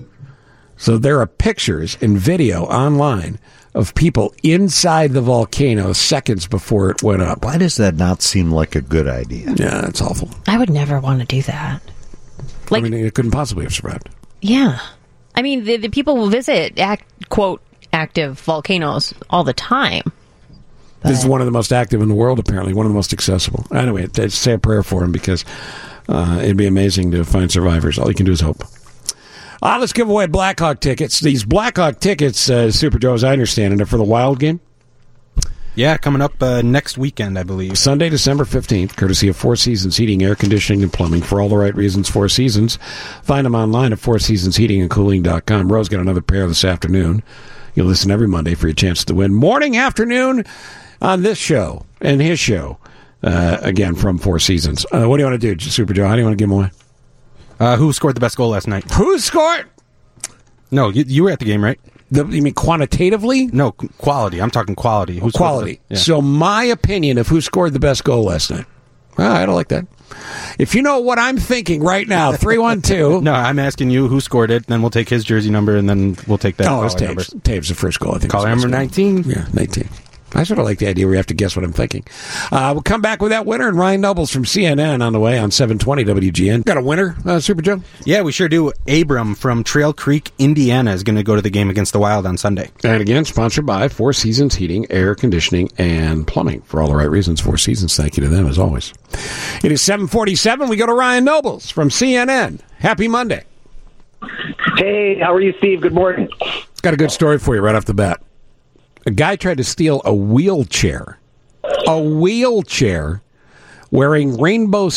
So there are pictures and video online of people inside the volcano seconds before it went up. Why does that not seem like a good idea? Yeah, it's awful. I would never want to do that. I mean, it couldn't possibly have survived. Yeah. I mean, the people will visit, quote, active volcanoes all the time. This is one of the most active in the world, apparently. One of the most accessible. Anyway, say a prayer for him because it'd be amazing to find survivors. All you can do is hope. Let's give away Blackhawk tickets. These Blackhawk tickets, Super Joe, as I understand it, are for the Wild game. Yeah, coming up next weekend, I believe. Sunday, December 15th, courtesy of Four Seasons Heating, Air Conditioning, and Plumbing. For all the right reasons, Four Seasons. Find them online at fourseasonsheatingandcooling.com. Rose got another pair this afternoon. You'll listen every Monday for your chance to win. Morning, afternoon on this show and his show, again, from Four Seasons. What do you want to do, Super Joe? How do you want to give them away? Who scored the best goal last night? Who scored? No, you were at the game, right? You mean quantitatively? No, quality. I'm talking quality. Who quality. Yeah. So my opinion of who scored the best goal last night. I don't like that. If you know what I'm thinking right now, 312. No, I'm asking you who scored it, then we'll take his jersey number, and then we'll take that. Oh, it was Taves. Taves, the first goal, I think. Caller number 19? Yeah, 19. I sort of like the idea where you have to guess what I'm thinking. We'll come back with that winner, and Ryan Nobles from CNN on the way on 720 WGN. Got a winner, Super Joe? Yeah, we sure do. Abram from Trail Creek, Indiana, is going to go to the game against the Wild on Sunday. And again, sponsored by Four Seasons Heating, Air Conditioning, and Plumbing. For all the right reasons, Four Seasons, thank you to them, as always. It is 7:47. We go to Ryan Nobles from CNN. Happy Monday. Hey, how are you, Steve? Good morning. Got a good story for you right off the bat. A guy tried to steal a wheelchair wearing reindeer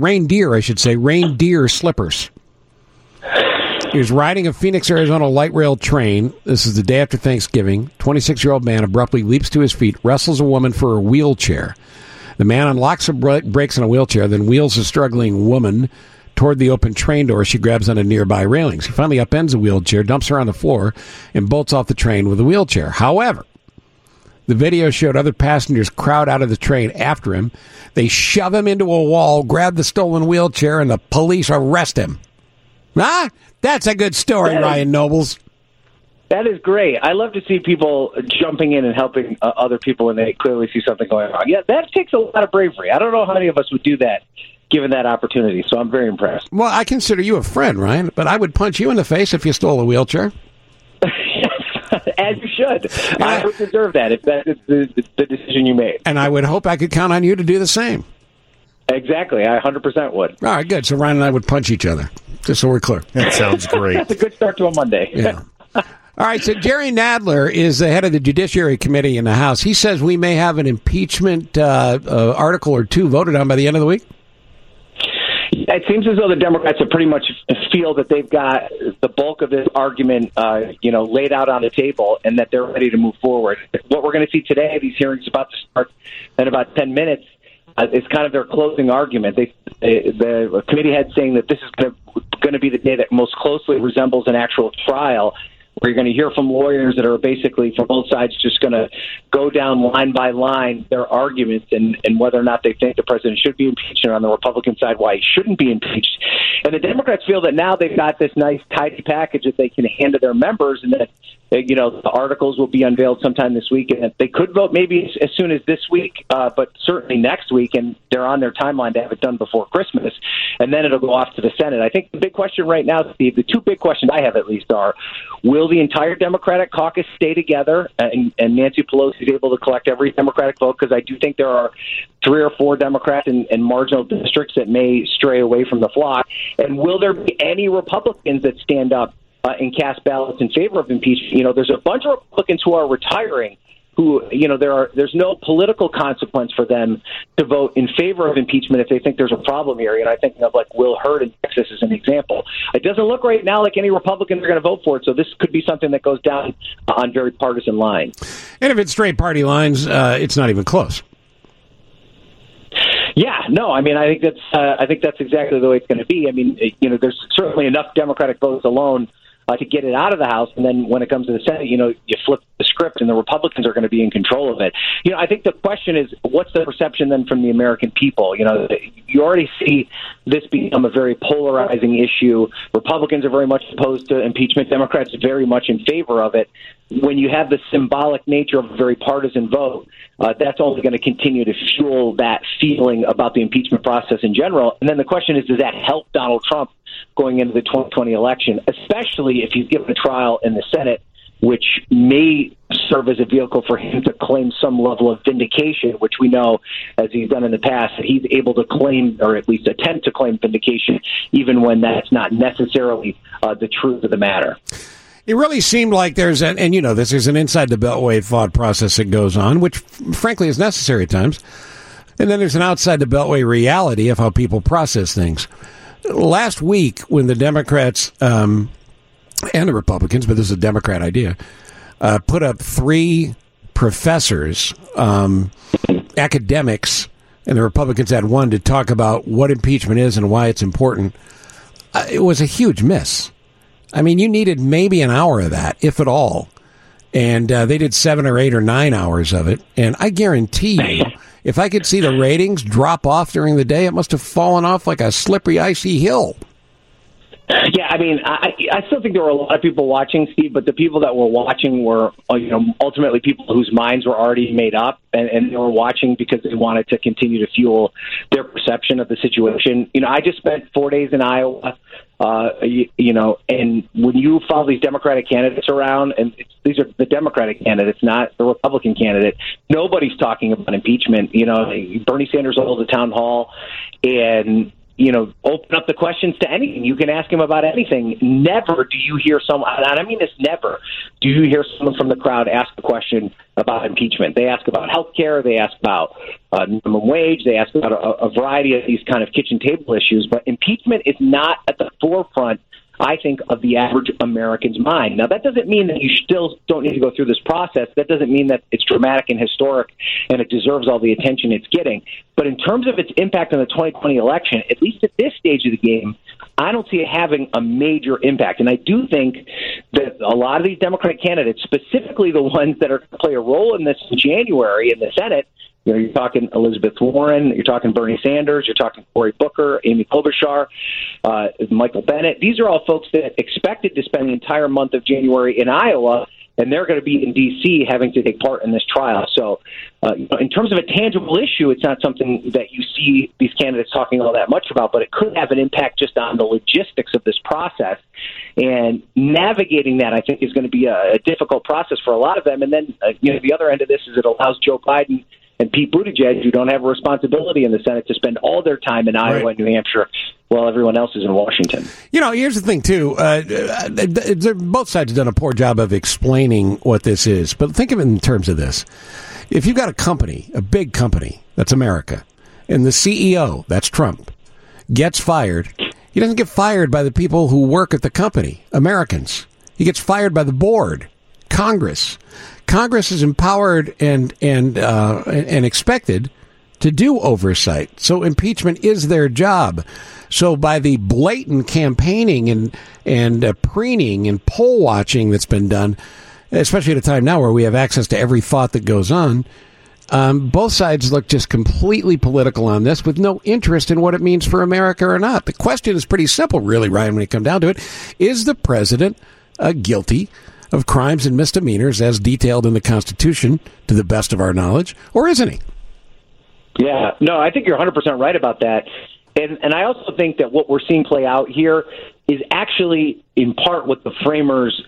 slippers. He was riding a Phoenix, Arizona light rail train. This is the day after Thanksgiving. 26-year-old man abruptly leaps to his feet, wrestles a woman for a wheelchair. The man unlocks the brakes on a wheelchair, then wheels a struggling woman toward the open train door. She grabs onto nearby railings. He finally upends the wheelchair, dumps her on the floor, and bolts off the train with the wheelchair. However, the video showed other passengers crowd out of the train after him. They shove him into a wall, grab the stolen wheelchair, and the police arrest him. That's a good story, Ryan Nobles. That is great. I love to see people jumping in and helping other people when they clearly see something going wrong. Yeah, that takes a lot of bravery. I don't know how many of us would do that given that opportunity, so I'm very impressed. Well, I consider you a friend, Ryan, but I would punch you in the face if you stole a wheelchair. As you should. I would deserve that if that is the decision you made. And I would hope I could count on you to do the same. Exactly. I 100% would. All right, good. So Ryan and I would punch each other, just so we're clear. That sounds great. That's a good start to a Monday. Yeah. All right, so Jerry Nadler is the head of the Judiciary Committee in the House. He says we may have an impeachment article or two voted on by the end of the week. It seems as though the Democrats have pretty much feel that they've got the bulk of this argument, laid out on the table, and that they're ready to move forward. What we're going to see today, these hearings about to start in about 10 minutes, is kind of their closing argument. The committee head saying that this is going to be the day that most closely resembles an actual trial, where you're going to hear from lawyers that are basically from both sides just going to go down line by line their arguments and whether or not they think the president should be impeached, and on the Republican side why he shouldn't be impeached. And the Democrats feel that now they've got this nice, tidy package that they can hand to their members, and that the articles will be unveiled sometime this week, and that they could vote maybe as soon as this week, but certainly next week, and they're on their timeline to have it done before Christmas, and then it'll go off to the Senate. I think the big question right now, Steve, the two big questions I have at least are, will the entire Democratic caucus stay together, and Nancy Pelosi is able to collect every Democratic vote? Because I do think there are 3 or 4 Democrats in marginal districts that may stray away from the flock. And will there be any Republicans that stand up and cast ballots in favor of impeachment? There's a bunch of Republicans who are retiring who, there's no political consequence for them to vote in favor of impeachment if they think there's a problem here. And I think of like Will Hurd in Texas as an example. It doesn't look right now like any Republicans are going to vote for it. So this could be something that goes down on very partisan lines. And if it's straight party lines, it's not even close. Yeah, no, I mean, I think that's exactly the way it's going to be. I mean, there's certainly enough Democratic votes alone to get it out of the House, and then when it comes to the Senate, you flip the script, and the Republicans are going to be in control of it. I think the question is, what's the perception then from the American people? You already see this become a very polarizing issue. Republicans are very much opposed to impeachment. Democrats are very much in favor of it. When you have the symbolic nature of a very partisan vote, that's only going to continue to fuel that feeling about the impeachment process in general. And then the question is, does that help Donald Trump going into the 2020 election, especially if he's given a trial in the Senate, which may serve as a vehicle for him to claim some level of vindication, which we know, as he's done in the past, that he's able to claim, or at least attempt to claim vindication, even when that's not necessarily the truth of the matter. It really seemed like there's there's an inside the Beltway thought process that goes on, which frankly is necessary at times. And then there's an outside the Beltway reality of how people process things. Last week, when the Democrats and the Republicans, but this is a Democrat idea, put up 3 professors, academics, and the Republicans had 1 to talk about what impeachment is and why it's important, it was a huge miss. I mean, you needed maybe an hour of that, if at all. And they did 7 or 8 or 9 hours of it. And I guarantee you, if I could see the ratings drop off during the day, it must have fallen off like a slippery, icy hill. Yeah, I mean, I still think there were a lot of people watching, Steve, but the people that were watching were, ultimately people whose minds were already made up, and they were watching because they wanted to continue to fuel their perception of the situation. I just spent 4 days in Iowa, and when you follow these Democratic candidates around, and these are the Democratic candidates, not the Republican candidate, nobody's talking about impeachment. Bernie Sanders holds a town hall, and open up the questions to anything. You can ask him about anything. Never do you hear someone, and I mean this, never do you hear someone from the crowd ask a question about impeachment. They ask about health care. They ask about minimum wage. They ask about a variety of these kind of kitchen table issues. But impeachment is not at the forefront, I think, of the average American's mind. Now, that doesn't mean that you still don't need to go through this process. That doesn't mean that it's dramatic and historic and it deserves all the attention it's getting. But in terms of its impact on the 2020 election, at least at this stage of the game, I don't see it having a major impact. And I do think that a lot of these Democratic candidates, specifically the ones that are going to play a role in this in January in the Senate, you're talking Elizabeth Warren, you're talking Bernie Sanders, you're talking Cory Booker, Amy Klobuchar, Michael Bennet. These are all folks that expected to spend the entire month of January in Iowa, and they're going to be in D.C. having to take part in this trial. So in terms of a tangible issue, it's not something that you see these candidates talking all that much about, but it could have an impact just on the logistics of this process. And navigating that, I think, is going to be a difficult process for a lot of them. And then, the other end of this is it allows Joe Biden and Pete Buttigieg, who don't have a responsibility in the Senate to spend all their time in Iowa and New Hampshire while everyone else is in Washington. Here's the thing, too. Both sides have done a poor job of explaining what this is. But think of it in terms of this. If you've got a company, a big company, that's America, and the CEO, that's Trump, gets fired, he doesn't get fired by the people who work at the company, Americans. He gets fired by the board, Congress. Congress is empowered and expected to do oversight. So impeachment is their job. So by the blatant campaigning and preening and poll watching that's been done, especially at a time now where we have access to every thought that goes on, both sides look just completely political on this with no interest in what it means for America or not. The question is pretty simple, really, Ryan, when you come down to it. Is the president guilty of crimes and misdemeanors as detailed in the Constitution to the best of our knowledge, or isn't he? Yeah, no, I think you're 100% right about that. And I also think that what we're seeing play out here is actually in part what the framers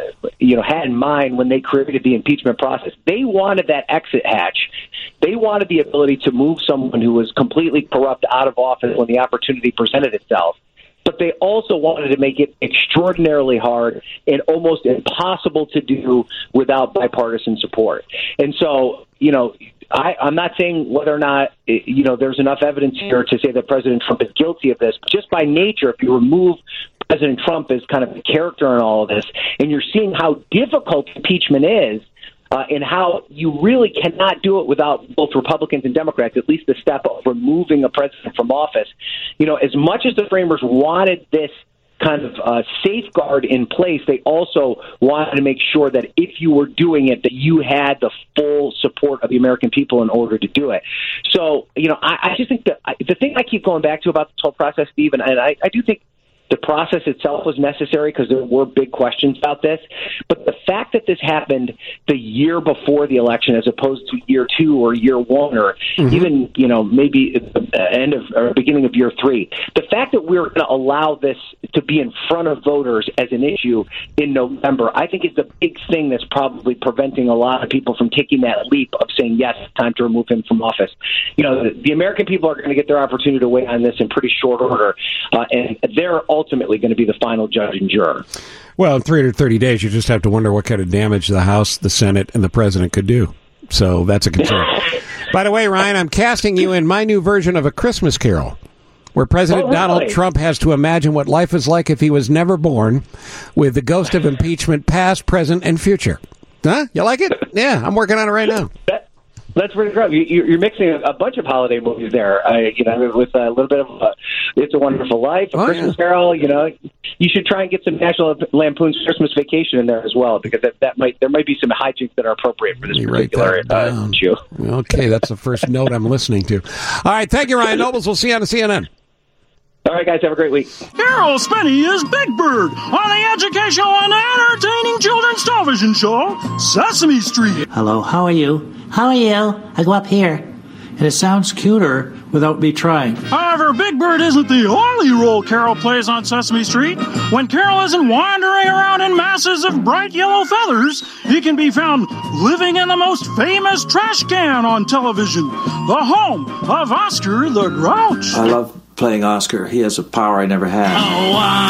had in mind when they created the impeachment process. They wanted that exit hatch. They wanted the ability to move someone who was completely corrupt out of office when the opportunity presented itself. But they also wanted to make it extraordinarily hard and almost impossible to do without bipartisan support. And so, I'm not saying whether or not, there's enough evidence here to say that President Trump is guilty of this. But just by nature, if you remove President Trump as kind of the character in all of this, and you're seeing how difficult impeachment is, and how you really cannot do it without both Republicans and Democrats, at least the step of removing a president from office. As much as the framers wanted this kind of safeguard in place, they also wanted to make sure that if you were doing it, that you had the full support of the American people in order to do it. So, I just think that the thing I keep going back to about this whole process, Steve, and I do think the process itself was necessary because there were big questions about this. But the fact that this happened the year before the election as opposed to year 2 or year 1 or even, maybe at the end of or beginning of year 3, the fact that we're going to allow this to be in front of voters as an issue in November, I think is the big thing that's probably preventing a lot of people from taking that leap of saying, yes, it's time to remove him from office. The American people are going to get their opportunity to weigh on this in pretty short order, and they're ultimately going to be the final judge and juror. Well, in 330 days, you just have to wonder what kind of damage the House, the Senate, and the President could do. So that's a concern. By the way, Ryan, I'm casting you in my new version of A Christmas Carol, where President Donald Trump has to imagine what life is like if he was never born, with the ghost of impeachment past, present, and future. Huh? You like it? Yeah, I'm working on it right now. That's pretty great. You're mixing a bunch of holiday movies there, with a little bit of It's a Wonderful Life, A Christmas Carol. You should try and get some National Lampoon's Christmas Vacation in there as well, because there might be some hijinks that are appropriate for this particular issue. Okay, that's the first note I'm listening to. All right, thank you, Ryan Nobles. We'll see you on the CNN. All right, guys, have a great week. Carol Spinney is Big Bird on the educational and entertaining children's television show, Sesame Street. Hello, how are you? How are you? I go up here, and it sounds cuter without me trying. However, Big Bird isn't the only role Carol plays on Sesame Street. When Carol isn't wandering around in masses of bright yellow feathers, he can be found living in the most famous trash can on television, the home of Oscar the Grouch. I love playing Oscar. He has a power I never had. Oh,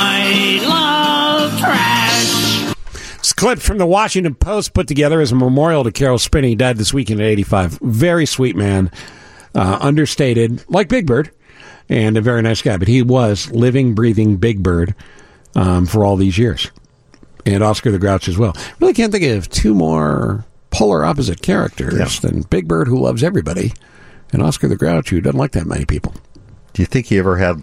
I love trash. This clip from the Washington Post put together as a memorial to Carol Spinney. He died this weekend at 85. Very sweet man. Understated, like Big Bird, and a very nice guy. But he was living, breathing Big Bird for all these years. And Oscar the Grouch as well. Really can't think of two more polar opposite characters than Big Bird, who loves everybody, and Oscar the Grouch, who doesn't like that many people. Do you think he ever had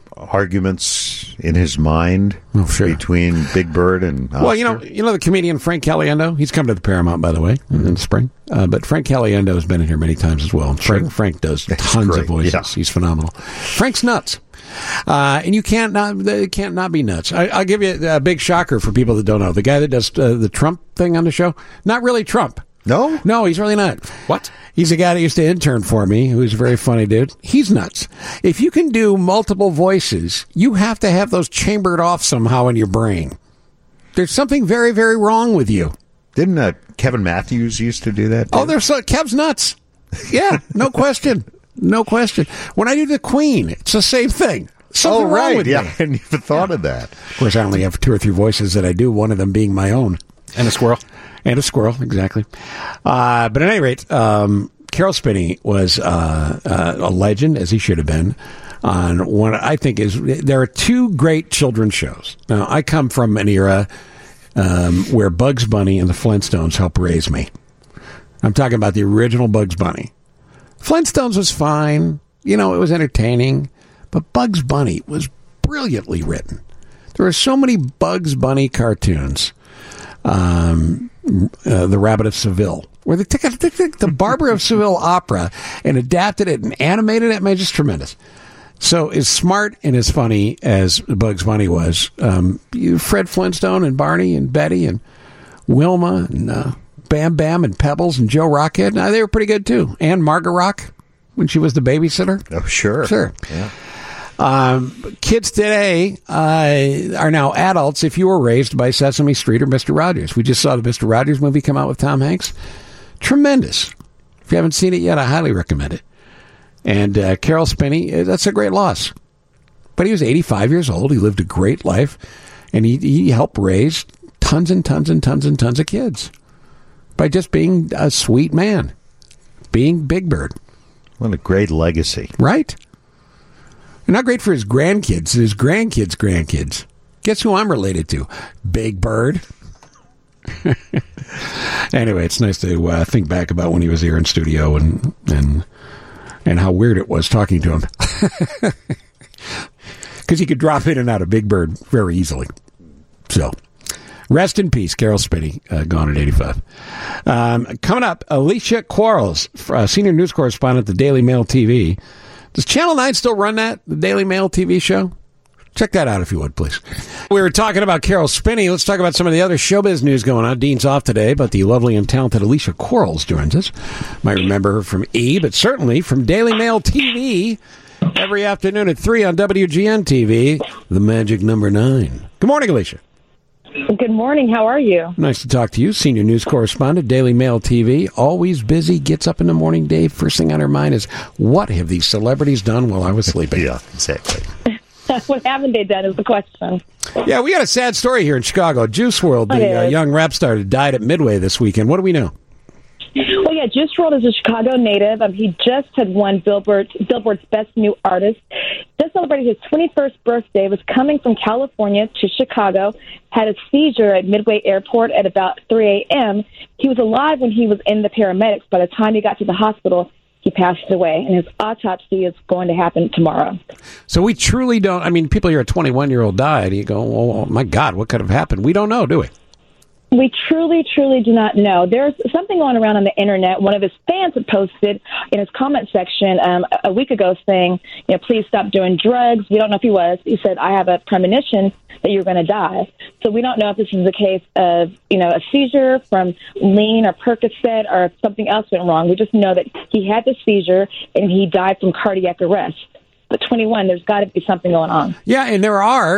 arguments in his mind between Big Bird and Oscar? Well, you know the comedian Frank Caliendo. He's come to the Paramount, by the way, in the spring. But Frank Caliendo has been in here many times as well. Frank does tons of voices. Yeah. He's phenomenal. Frank's nuts, and you can't not be nuts. I'll give you a big shocker for people that don't know. The guy that does the Trump thing on the show, not really Trump. No, he's really not. What? He's a guy that used to intern for me, who's a very funny dude. He's nuts. If you can do multiple voices, you have to have those chambered off somehow in your brain. There's something very, very wrong with you. Didn't Kevin Matthews used to do that? Oh, Kev's nuts. Yeah, no question. No question. When I do the Queen, it's the same thing. Something wrong with yeah. me. I hadn't even thought of that. Of course, I only have 2 or 3 voices that I do, one of them being my own. And a squirrel. And a squirrel, exactly. But at any rate, Carol Spinney was a legend, as he should have been, on one I think is... There are 2 great children's shows. Now, I come from an era where Bugs Bunny and the Flintstones helped raise me. I'm talking about the original Bugs Bunny. Flintstones was fine. You know, it was entertaining. But Bugs Bunny was brilliantly written. There were so many Bugs Bunny cartoons. The Rabbit of Seville, where they took the Barber of Seville opera and adapted it and animated it. Man, just tremendous. So as smart and as funny as Bugs Bunny was, Fred Flintstone and Barney and Betty and Wilma and Bam Bam and Pebbles and Joe Rockhead, they were pretty good too. And Margaret Rock, when she was the babysitter. Oh, sure. Sure. Yeah. Kids today are now adults if you were raised by Sesame Street or Mr. Rogers. We just saw the Mr. Rogers movie come out with Tom Hanks. Tremendous. If you haven't seen it yet, I highly recommend it. And Carol Spinney, that's a great loss. But he was 85 years old. He lived a great life. And he helped raise tons and tons and tons and tons of kids by just being a sweet man, being Big Bird. What a great legacy. Right? And not great for his grandkids, his grandkids. Guess who I'm related to? Big Bird. Anyway, it's nice to think back about when he was here in studio and how weird it was talking to him. Because he could drop in and out of Big Bird very easily. So, rest in peace, Carol Spinney, gone at 85. Coming up, Alicia Quarles, senior news correspondent at the Daily Mail TV. Does Channel 9 still run that, the Daily Mail TV show? Check that out if you would, please. We were talking about Carol Spinney. Let's talk about some of the other showbiz news going on. Dean's off today, but the lovely and talented Alicia Quarles joins us. Might remember her from E! But certainly from Daily Mail TV every afternoon at 3 on WGN TV, the magic number 9. Good morning, Alicia. Good morning. How are you? Nice to talk to you. Senior news correspondent, Daily Mail TV. Always busy, gets up in the morning, Dave. First thing on her mind is, what have these celebrities done while I was sleeping? Yeah, exactly. What haven't they done is the question. Yeah, we got a sad story here in Chicago. Juice WRLD, the young rap star, died at Midway this weekend. What do we know? Well, yeah, Juice WRLD is a Chicago native. He just had won Billboard's Best New Artist. Just celebrated his 21st birthday, was coming from California to Chicago, had a seizure at Midway Airport at about 3 a.m. He was alive when he was in the paramedics. By the time he got to the hospital, he passed away, and his autopsy is going to happen tomorrow. So we truly don't, I mean, people hear a 21-year-old died, you go, oh my God, what could have happened? We don't know, do we? We truly, truly do not know. There's something going around on the internet. One of his fans had posted in his comment section a week ago saying, please stop doing drugs. We don't know if he was. He said, I have a premonition that you're going to die. So we don't know if this is a case of, a seizure from lean or Percocet or if something else went wrong. We just know that he had the seizure and he died from cardiac arrest. But 21, there's got to be something going on. Yeah, and there are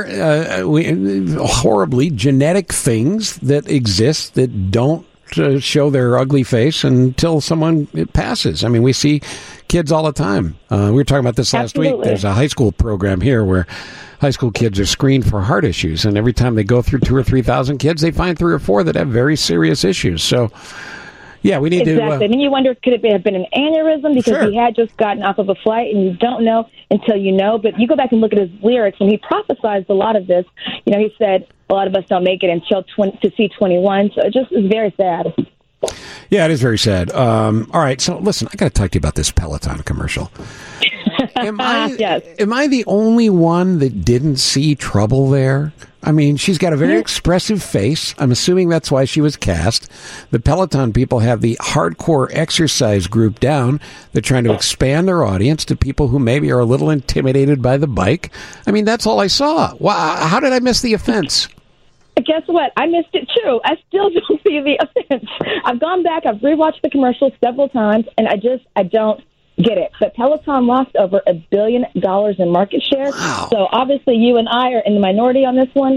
horribly genetic things that exist that don't show their ugly face until someone passes. I mean, we see kids all the time. We were talking about this last week. There's a high school program here where high school kids are screened for heart issues, and every time they go through 2,000 or 3,000 kids, they find 3 or 4 that have very serious issues. So, yeah, we need to... Exactly. And then you wonder, could it have been an aneurysm because he had just gotten off of a flight, and you don't know until you know. But you go back and look at his lyrics, and he prophesized a lot of this. He said, a lot of us don't make it until to see 21. So it just is very sad. Yeah, it is very sad. All right, so listen, I got to talk to you about this Peloton commercial. Am I the only one that didn't see trouble there? I mean, she's got a very expressive face. I'm assuming that's why she was cast. The Peloton people have the hardcore exercise group down. They're trying to expand their audience to people who maybe are a little intimidated by the bike. I mean, that's all I saw. How did I miss the offense? Guess what? I missed it, too. I still don't see the offense. I've gone back. I've rewatched the commercial several times, and I don't get it. But Peloton lost over $1 billion in market share. Wow. So obviously you and I are in the minority on this one.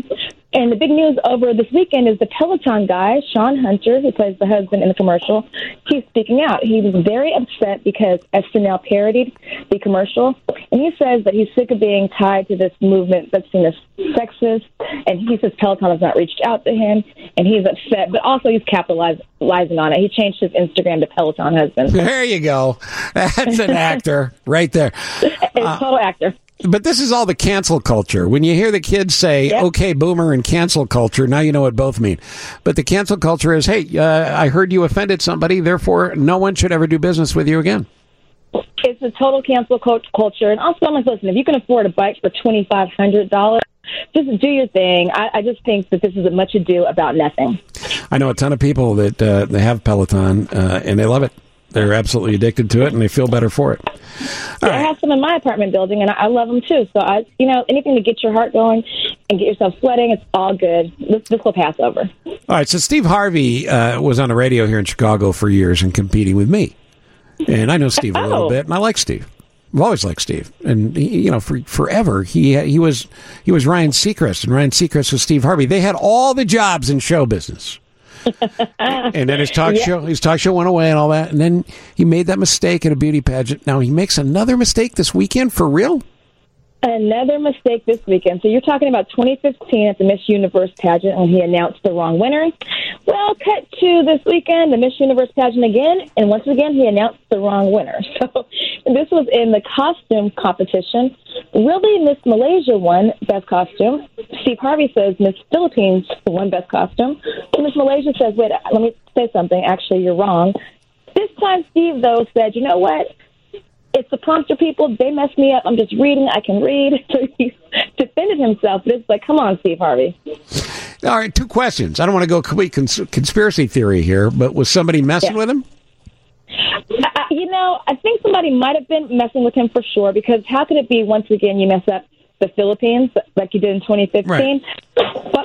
And the big news over this weekend is the Peloton guy, Sean Hunter, who plays the husband in the commercial. He's speaking out. He was very upset because SNL parodied the commercial. And he says that he's sick of being tied to this movement that's seen as sexist. And he says Peloton has not reached out to him. And he's upset. But also he's capitalizing on it. He changed his Instagram to Peloton husband. There you go. That's an actor right there. It's total actor. But this is all the cancel culture. When you hear the kids say, okay, boomer and cancel culture, now you know what both mean. But the cancel culture is, hey, I heard you offended somebody, therefore no one should ever do business with you again. It's a total cancel culture. And also, I'm like, listen, if you can afford a bike for $2,500, just do your thing. I just think that this is a much ado about nothing. I know a ton of people that they have Peloton, and they love it. They're absolutely addicted to it, and they feel better for it. I have some in my apartment building, and I love them too. So anything to get your heart going and get yourself sweating, it's all good. This will pass over. All right. So Steve Harvey was on the radio here in Chicago for years and competing with me, and I know Steve a little bit, and I like Steve. I've always liked Steve, and for forever he was Ryan Seacrest, and Ryan Seacrest was Steve Harvey. They had all the jobs in show business. And then his talk show went away and all that, and then he made that mistake at a beauty pageant. Now he makes another mistake this weekend, for real? Another mistake this weekend. So you're talking about 2015 at the Miss Universe pageant when he announced the wrong winner. Well, cut to this weekend, the Miss Universe pageant again, and once again he announced the wrong winner. So this was in the costume competition. Really, Miss Malaysia won Best Costume. Steve Harvey says Miss Philippines won Best Costume. And Miss Malaysia says, wait, let me say something. Actually, you're wrong. This time, Steve, though, said, you know what? It's the prompter people. They messed me up. I'm just reading. I can read. So he defended himself. But it's like, come on, Steve Harvey. All right, two questions. I don't want to go complete conspiracy theory here, but was somebody messing with him? I think somebody might have been messing with him for sure, because how could it be, once again, you mess up the Philippines like you did in 2015? Right. But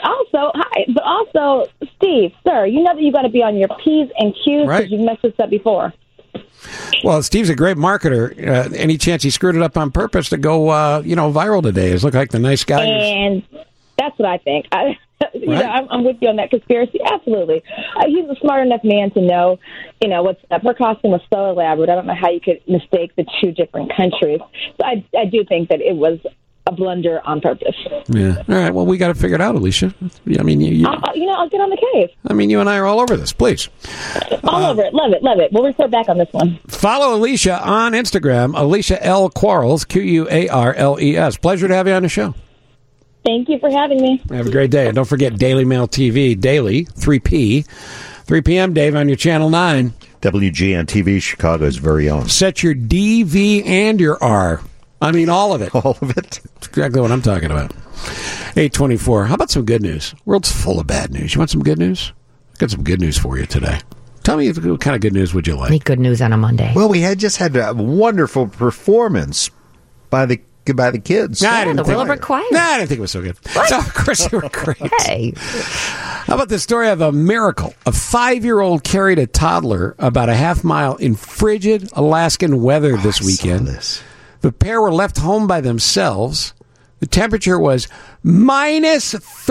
also, Steve, sir, you know that you got to be on your P's and Q's because you've messed this up before. Well, Steve's a great marketer. Any chance he screwed it up on purpose to go, viral today? Is look like the nice guy. And that's what I think. I'm with you on that conspiracy. Absolutely. He's a smart enough man to know, what's up. Her costume was so elaborate. I don't know how you could mistake the two different countries. So I do think that it was a blunder on purpose. Yeah. All right. Well, we got to figure it out, Alicia. I mean, I'll get on the case. I mean, you and I are all over this. Please. All over it. Love it. Love it. We'll report back on this one. Follow Alicia on Instagram, Alicia L. Quarles, Quarles. Pleasure to have you on the show. Thank you for having me. Have a great day. And don't forget Daily Mail TV, daily, 3 p.m., Dave, on your Channel 9. WGN TV, Chicago's very own. Set your D, V, and your R. I mean, all of it. All of it. That's exactly what I'm talking about. 8:24. How about some good news? World's full of bad news. You want some good news? I've got some good news for you today. Tell me what kind of good news would you like? Need good news on a Monday. Well, we just had a wonderful performance by the kids. The Willowbrook Choir. I didn't think it was so good. So, of course, they were great. Hey. How about the story of a miracle? A 5-year-old carried a toddler about a half mile in frigid Alaskan weather this weekend. The pair were left home by themselves. The temperature was minus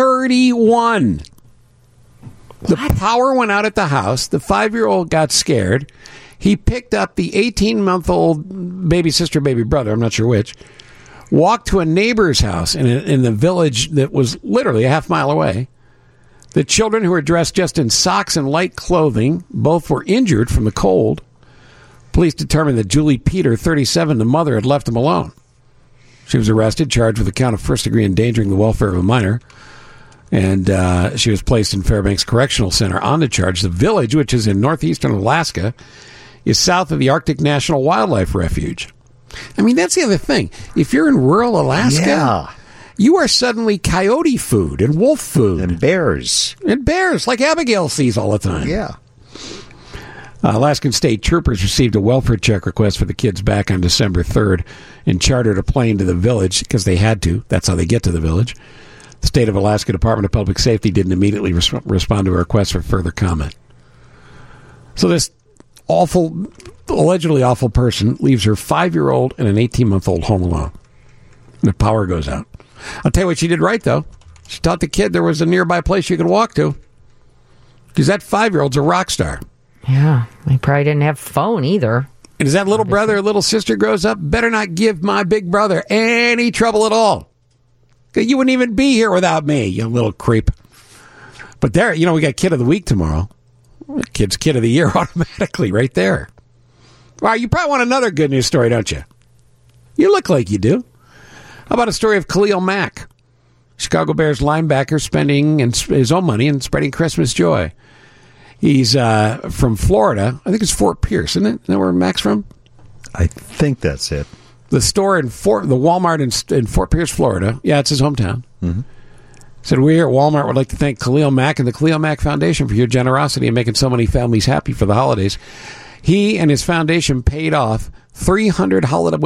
31. The power went out at the house. The 5-year-old got scared. He picked up the 18-month-old baby sister, baby brother, I'm not sure which, walked to a neighbor's house in the village that was literally a half mile away. The children, who were dressed just in socks and light clothing, both were injured from the cold. Police determined that Julie Peter, 37, the mother, had left them alone. She was arrested, charged with the count of first-degree endangering the welfare of a minor, and she was placed in Fairbanks Correctional Center on the charge. The village, which is in northeastern Alaska, is south of the Arctic National Wildlife Refuge. I mean, that's the other thing. If you're in rural Alaska, you are suddenly coyote food and wolf food. And bears. Like Abigail sees all the time. Yeah. Alaskan State Troopers received a welfare check request for the kids back on December 3rd and chartered a plane to the village because they had to. That's how they get to the village. The State of Alaska Department of Public Safety didn't immediately respond to a request for further comment. So this allegedly awful person leaves her 5-year-old and an 18-month-old home alone. The power goes out. I'll tell you what she did right, though. She taught the kid there was a nearby place you could walk to. Because that 5-year-old's a rock star. Yeah, he probably didn't have a phone either. And as that little brother or little sister grows up, better not give my big brother any trouble at all. You wouldn't even be here without me, you little creep. But there, we got Kid of the Week tomorrow. Kid's Kid of the Year automatically right there. Well, you probably want another good news story, don't you? You look like you do. How about a story of Khalil Mack, Chicago Bears linebacker, spending his own money and spreading Christmas joy. He's from Florida. I think it's Fort Pierce, isn't it? Isn't that where Mack's from? I think that's it. The store the Walmart in Fort Pierce, Florida. Yeah, it's his hometown. Mm-hmm. Said, we here at Walmart would like to thank Khalil Mack and the Khalil Mack Foundation for your generosity in making so many families happy for the holidays. He and his foundation paid off 300 holiday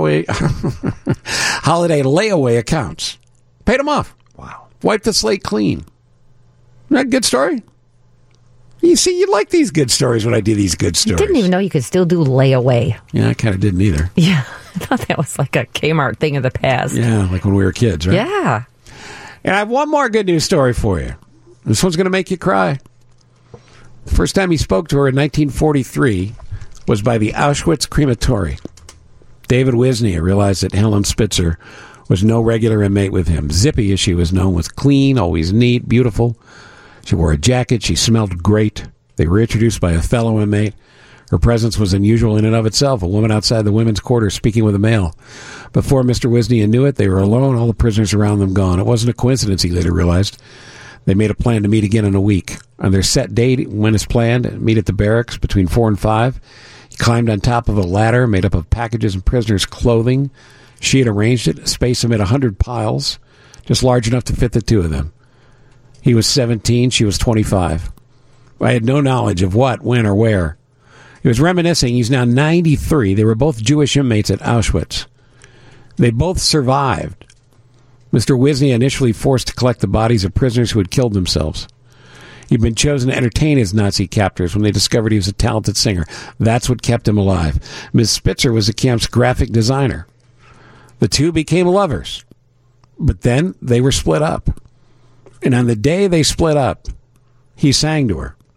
layaway accounts. Paid them off. Wow. Wiped the slate clean. Isn't that a good story? You see, you like these good stories when I do these good stories. I didn't even know you could still do layaway. Yeah, I kind of didn't either. Yeah, I thought that was like a Kmart thing of the past. Yeah, like when we were kids, right? Yeah. And I have one more good news story for you. This one's going to make you cry. The first time he spoke to her in 1943 was by the Auschwitz crematory. David Wisnia realized that Helen Spitzer was no regular inmate with him. Zippy, as she was known, was clean, always neat, beautiful. She wore a jacket. She smelled great. They were introduced by a fellow inmate. Her presence was unusual in and of itself, a woman outside the women's quarters speaking with a male. Before Mr. Wisnia knew it, they were alone, all the prisoners around them gone. It wasn't a coincidence, he later realized. They made a plan to meet again in a week. On their set date, when as planned, meet at the barracks between 4 and 5. He climbed on top of a ladder made up of packages and prisoners' clothing. She had arranged it, spaced them at 100 piles, just large enough to fit the two of them. He was 17, she was 25. I had no knowledge of what, when, or where. He was reminiscing. He's now 93. They were both Jewish inmates at Auschwitz. They both survived. Mr. Wisnia initially forced to collect the bodies of prisoners who had killed themselves. He'd been chosen to entertain his Nazi captors when they discovered he was a talented singer. That's what kept him alive. Ms. Spitzer was the camp's graphic designer. The two became lovers. But then they were split up. And on the day they split up, he sang to her.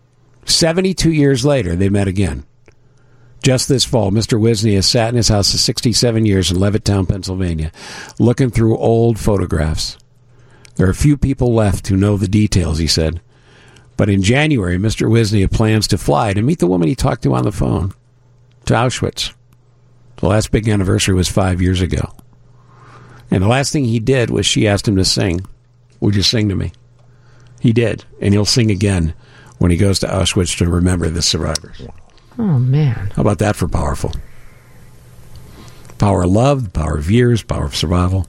72 years later, they met again. Just this fall, Mr. Wisnia sat in his house for 67 years in Levittown, Pennsylvania, looking through old photographs. There are few people left who know the details, he said. But in January, Mr. Wisnia plans to fly to meet the woman he talked to on the phone, to Auschwitz. The last big anniversary was 5 years ago. And the last thing he did was she asked him to sing. Would you sing to me? He did, and he'll sing again when he goes to Auschwitz to remember the survivors. Oh, man. How about that for powerful? Power of love, power of years, power of survival.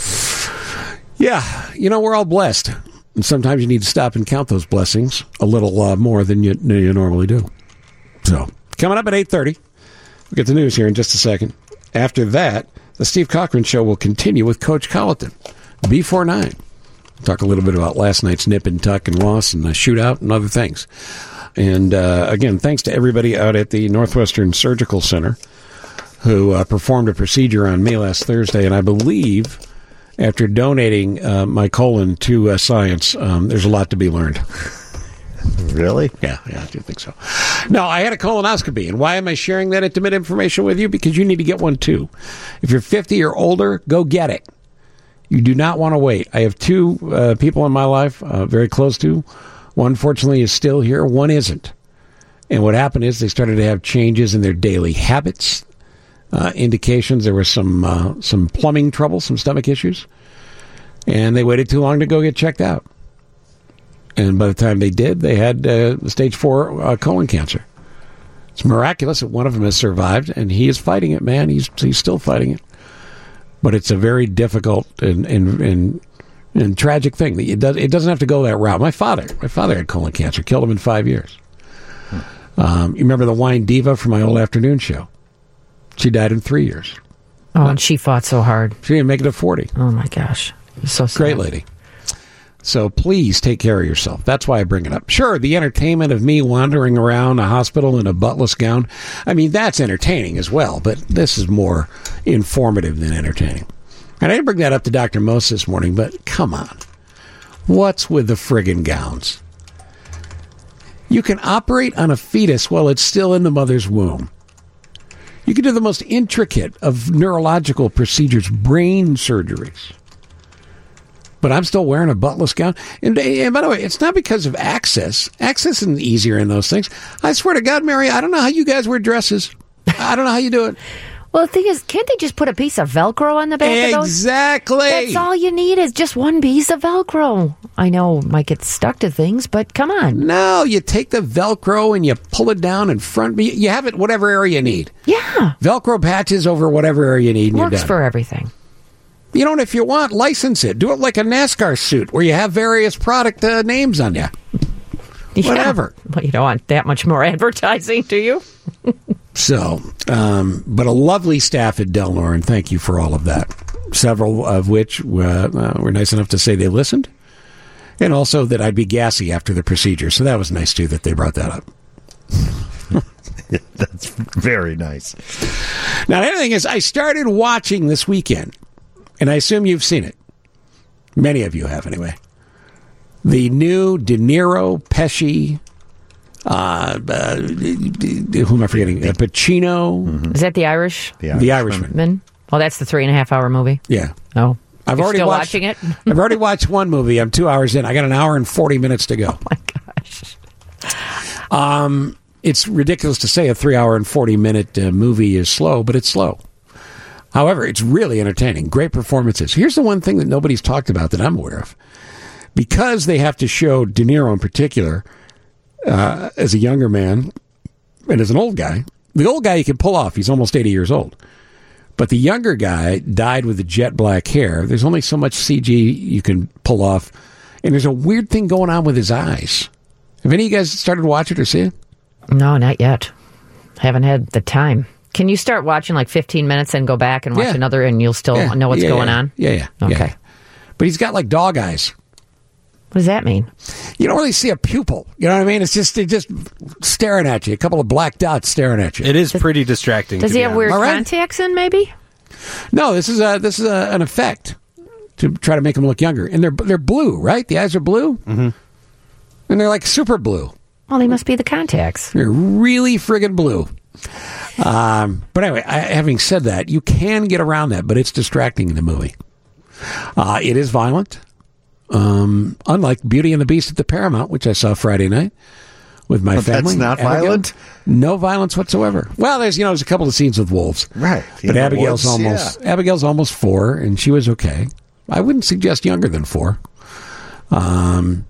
Yeah, we're all blessed. And sometimes you need to stop and count those blessings a little more than you normally do. So, coming up at 8:30, we'll get the news here in just a second. After that, the Steve Cochran Show will continue with Coach Colleton before 9. Talk a little bit about last night's nip and tuck and Ross and the shootout and other things. And again, thanks to everybody out at the Northwestern Surgical Center who performed a procedure on me last Thursday. And I believe after donating my colon to science, there's a lot to be learned. Really? Yeah, I do think so. No, I had a colonoscopy. And why am I sharing that intimate information with you? Because you need to get one too. If you're 50 or older, go get it. You do not want to wait. I have two people in my life, very close to. One, fortunately, is still here. One isn't. And what happened is they started to have changes in their daily habits, indications there was some plumbing trouble, some stomach issues. And they waited too long to go get checked out. And by the time they did, they had stage 4 colon cancer. It's miraculous that one of them has survived, and he is fighting it, man. He's still fighting it. But it's a very difficult and tragic thing. It doesn't have to go that route. My father had colon cancer, killed him in 5 years. You remember the wine diva from my old afternoon show? She died in 3 years. Oh, and she fought so hard. She didn't make it to 40. Oh, my gosh. So sad. Great lady. So please take care of yourself. That's why I bring it up. Sure, the entertainment of me wandering around a hospital in a buttless gown, I mean, that's entertaining as well, but this is more informative than entertaining. And I didn't bring that up to Dr. Mose this morning, but come on. What's with the friggin' gowns? You can operate on a fetus while it's still in the mother's womb. You can do the most intricate of neurological procedures, brain surgeries. But I'm still wearing a buttless gown. And by the way, it's not because of access. Access isn't easier in those things. I swear to God, Mary, I don't know how you guys wear dresses. I don't know how you do it. Well, the thing is, can't they just put a piece of Velcro on the back of those? Exactly. That's all you need is just one piece of Velcro. I know it might get stuck to things, but come on. No, you take the Velcro and you pull it down in front. You have it whatever area you need. Yeah. Velcro patches over whatever area you need. And Works you're done. for everything. You know, and if you want, license it. Do it like a NASCAR suit where you have various product names on you. Yeah. Whatever. Well, you don't want that much more advertising, do you? So, but a lovely staff at Delnor, and thank you for all of that. Several of which were nice enough to say they listened, and also that I'd be gassy after the procedure. So that was nice, too, that they brought that up. That's very nice. Now, the other thing is, I started watching this weekend, and I assume you've seen it. Many of you have, anyway. The new De Niro, Pesci, who am I forgetting? Pacino. Mm-hmm. Is that the Irish? The Irishman. Well, that's the 3.5-hour movie. Yeah. Oh, I've You're already still watched, watching it. I've already watched one movie. I'm 2 hours in. I got an hour and 40 minutes to go. Oh my gosh. It's ridiculous to say a 3 hour and 40-minute movie is slow, but it's slow. However, it's really entertaining. Great performances. Here's the one thing that nobody's talked about that I'm aware of. Because they have to show De Niro in particular as a younger man and as an old guy. The old guy you can pull off. He's almost 80 years old. But the younger guy dyed with the jet black hair. There's only so much CG you can pull off. And there's a weird thing going on with his eyes. Have any of you guys started watching it or see it? No, not yet. Haven't had the time. Can you start watching like 15 minutes and go back and watch another and you'll still know what's going on? Yeah. Okay. But he's got like dog eyes. What does that mean? You don't really see a pupil. You know what I mean? It's just they're just staring at you. A couple of black dots staring at you. It is pretty distracting. Does he have weird contacts in, maybe? No, this is an effect to try to make him look younger. And they're blue, right? The eyes are blue? Mm-hmm. And they're like super blue. Well, they must be the contacts. They're really friggin' blue. But anyway, having said that, you can get around that, but it's distracting in the movie. It is violent. Unlike Beauty and the Beast at the Paramount, which I saw Friday night with my family. That's not Abigail. violent? No violence whatsoever. Well, there's a couple of scenes with wolves. Right. But Abigail's almost 4, and she was okay. I wouldn't suggest younger than 4. And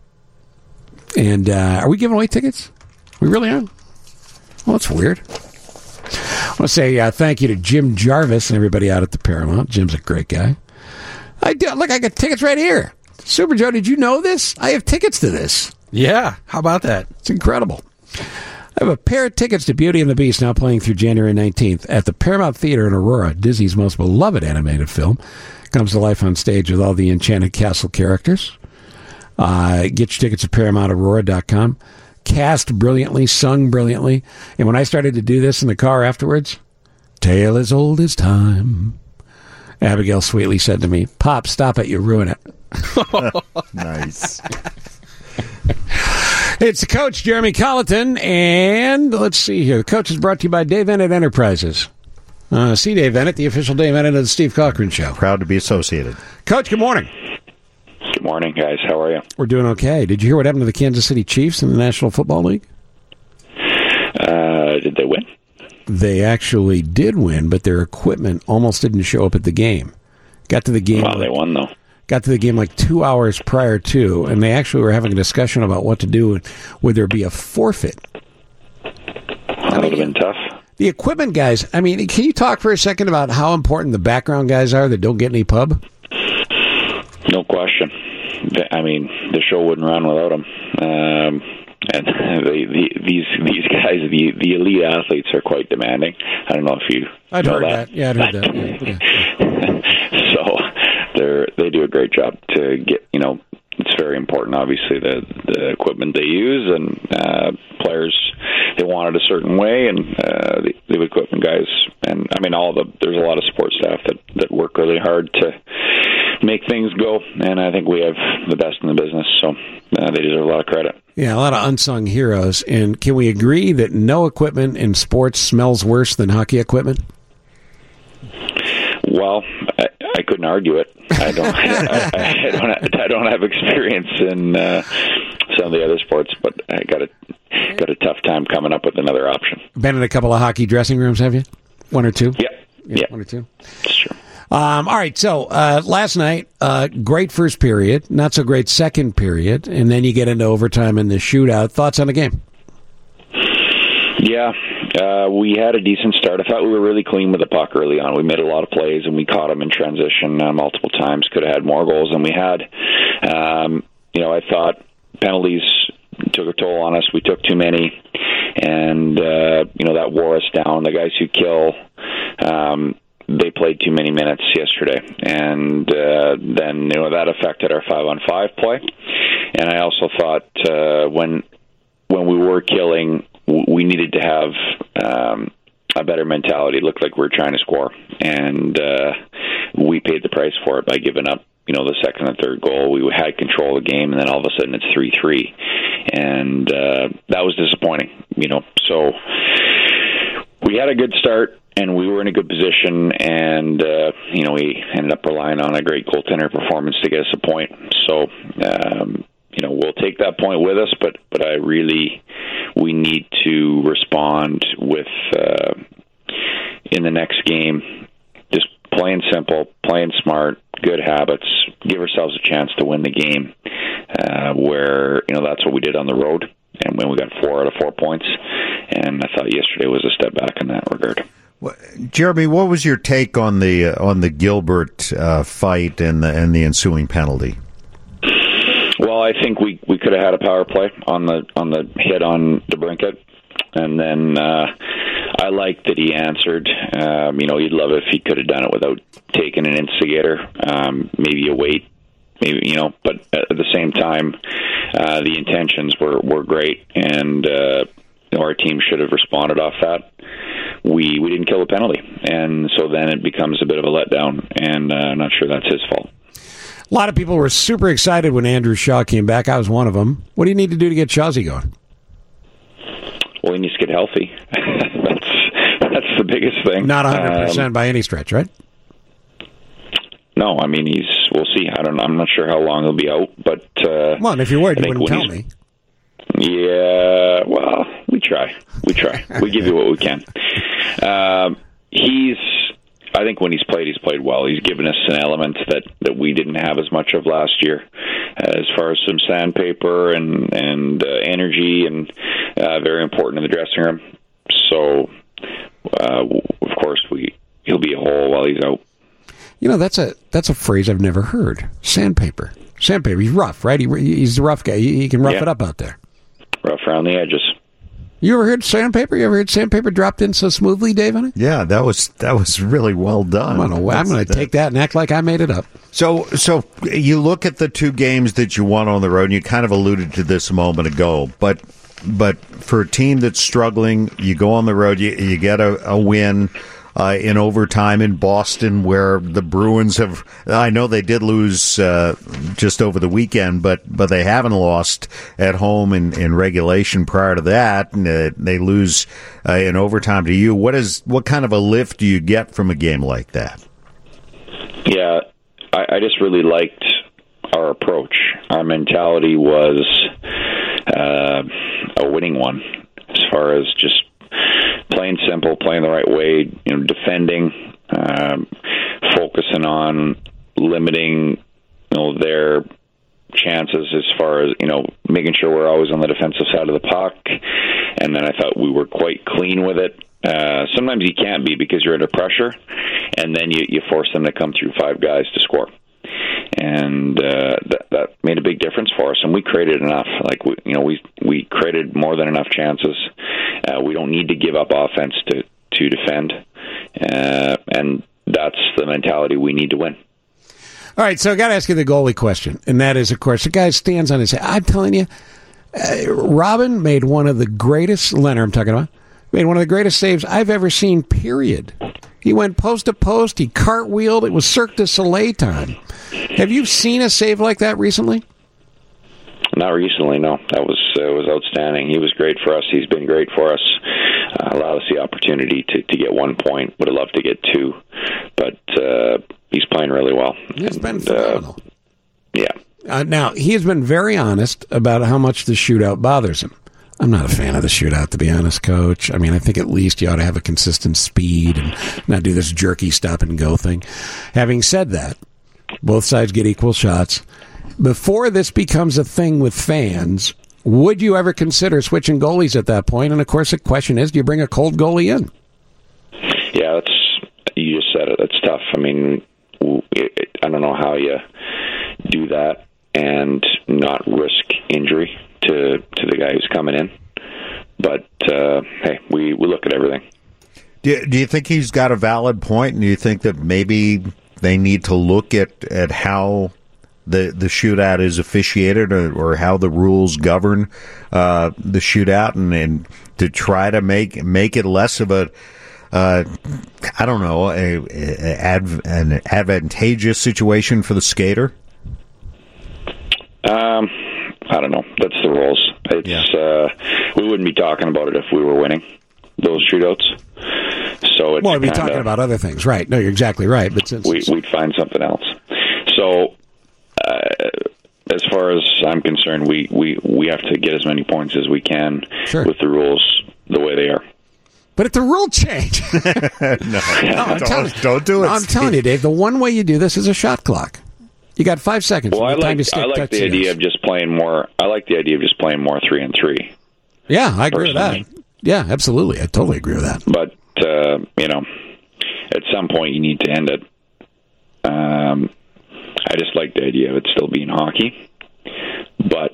are we giving away tickets? We really are? Well, that's weird. I want to say thank you to Jim Jarvis and everybody out at the Paramount. Jim's a great guy. Look, I got tickets right here. Super Joe, did you know this? I have tickets to this. Yeah, how about that? It's incredible. I have a pair of tickets to Beauty and the Beast now playing through January 19th at the Paramount Theater in Aurora. Disney's most beloved animated film comes to life on stage with all the Enchanted Castle characters. Get your tickets at ParamountAurora.com. Cast brilliantly, sung brilliantly. And when I started to do this in the car afterwards, tale as old as time, Abigail sweetly said to me, Pop, stop it, you ruin it. Nice. It's the coach, Jeremy Colleton, and let's see here. The coach is brought to you by Dave Ennett Enterprises. See Dave Ennett, the official Dave Ennett of the Steve Cochran Show. Proud to be associated. Coach, good morning. Good morning, guys. How are you? We're doing okay. Did you hear what happened to the Kansas City Chiefs in the National Football League? Did they win? They actually did win, but their equipment almost didn't show up at the game. Got to the game. Well, they won, though. Got to the game like 2 hours prior to, and they actually were having a discussion about what to do. Would there be a forfeit? That would have been tough. The equipment guys, can you talk for a second about how important the background guys are that don't get any pub? No question. The show wouldn't run without them. And these guys, the elite athletes, are quite demanding. I don't know if you I'd know heard that. Yeah, I'd heard that. Yeah. So they do a great job to get. It's very important. Obviously, the equipment they use, and players, they want it a certain way, and the equipment guys, and there's a lot of support staff that work really hard to make things go, and I think we have the best in the business, so they deserve a lot of credit. Yeah, a lot of unsung heroes. And can we agree that no equipment in sports smells worse than hockey equipment? Well, I couldn't argue it. I don't. I don't have experience in some of the other sports, but I got a tough time coming up with another option. Been in a couple of hockey dressing rooms, have you? One or two? Yeah. 1 or 2. That's true. All right, so last night, great first period, not so great second period, and then you get into overtime and the shootout. Thoughts on the game? Yeah, we had a decent start. I thought we were really clean with the puck early on. We made a lot of plays, and we caught them in transition multiple times. Could have had more goals than we had. I thought penalties took a toll on us. We took too many, and that wore us down. The guys who kill, they played too many minutes yesterday, and then that affected our 5-on-5 play. And I also thought when we were killing, we needed to have a better mentality. It looked like we were trying to score, and we paid the price for it by giving up the second and third goal. We had control of the game, and then all of a sudden it's 3-3, and that was disappointing. So we had a good start, and we were in a good position, and we ended up relying on a great goaltender performance to get us a point. So we'll take that point with us, but we need to respond with in the next game, just playing simple, playing smart, good habits, give ourselves a chance to win the game, where that's what we did on the road, and when we got 4 out of 4 points, and I thought yesterday was a step back in that regard. Jeremy, what was your take on the Gilbert fight and the ensuing penalty? Well, I think we could have had a power play on the hit on DeBrincat, and then I liked that he answered. You'd love it if he could have done it without taking an instigator. Maybe a wait, but at the same time, the intentions were great, and our team should have responded off that. We didn't kill the penalty, and so then it becomes a bit of a letdown, and I'm not sure that's his fault. A lot of people were super excited when Andrew Shaw came back. I was one of them. What do you need to do to get Shawzy going? Well, he needs to get healthy. That's the biggest thing. Not 100% by any stretch, right? No, I mean we'll see. I'm not sure how long he'll be out, but come on, if you're worried, you wouldn't tell me. Yeah, well, we try. We give you what we can. I think when he's played well. He's given us an element that we didn't have as much of last year, as far as some sandpaper and energy, and very important in the dressing room. So, of course, he'll be a hole while he's out. That's a phrase I've never heard. Sandpaper. He's rough, right? He's the rough guy. He can rough it up out there. Rough around the edges. You ever heard sandpaper? You ever heard sandpaper dropped in so smoothly, Dave, on it? Yeah, that was really well done. I'm going to take that and act like I made it up. So you look at the 2 games that you won on the road, and you kind of alluded to this a moment ago, but for a team that's struggling, you go on the road, you get a win in overtime in Boston, where the Bruins have, I know they did lose just over the weekend, but they haven't lost at home in regulation prior to that, and they lose in overtime to you. What kind of a lift do you get from a game like that? Yeah, I just really liked our approach. Our mentality was a winning one, as far as just playing simple, playing the right way, defending, focusing on limiting, their chances as far as, making sure we're always on the defensive side of the puck. And then I thought we were quite clean with it. Sometimes you can't be because you're under pressure, and then you force them to come through 5 guys to score. And that made a big difference for us, and we created enough. Like we created more than enough chances. We don't need to give up offense to defend, and that's the mentality we need to win. All right, so I got to ask you the goalie question, and that is, of course, the guy stands on his head. I'm telling you, Robin made one of the greatest. Leonard, I'm talking about, made one of the greatest saves I've ever seen. Period. He went post to post. He cartwheeled. It was Cirque du Soleil time. Have you seen a save like that recently? Not recently, no. That was outstanding. He was great for us. He's been great for us. Allowed us the opportunity to get 1 point. Would have loved to get 2, but he's playing really well. He's been phenomenal. Yeah. Now, he has been very honest about how much the shootout bothers him. I'm not a fan of the shootout, to be honest, Coach. I mean, I think at least you ought to have a consistent speed and not do this jerky stop-and-go thing. Having said that, both sides get equal shots. Before this becomes a thing with fans, would you ever consider switching goalies at that point? And, of course, the question is, do you bring a cold goalie in? Yeah, you just said it. That's tough. I mean, I don't know how you do that and not risk injury to the guy who's coming in. But, hey, we look at everything. Do you think he's got a valid point, and do you think that maybe they need to look at how the shootout is officiated or how the rules govern the shootout and to try to make it less of a I don't know, an advantageous situation for the skater? I don't know. That's the rules. We wouldn't be talking about it if we were winning those shootouts. So it's we'd be talking about other things, right? No, you're exactly right. But since we'd find something else. So as far as I'm concerned, we have to get as many points as we can with the rules the way they are. But if the rule change, don't do it. I'm telling you, Dave. The one way you do this is a shot clock. You got 5 seconds. Well, I like the idea of just playing more. I like the idea of just playing more 3-on-3. Yeah, I agree with that. Yeah, absolutely. I totally agree with that. But at some point you need to end it. I just like the idea of it still being hockey, but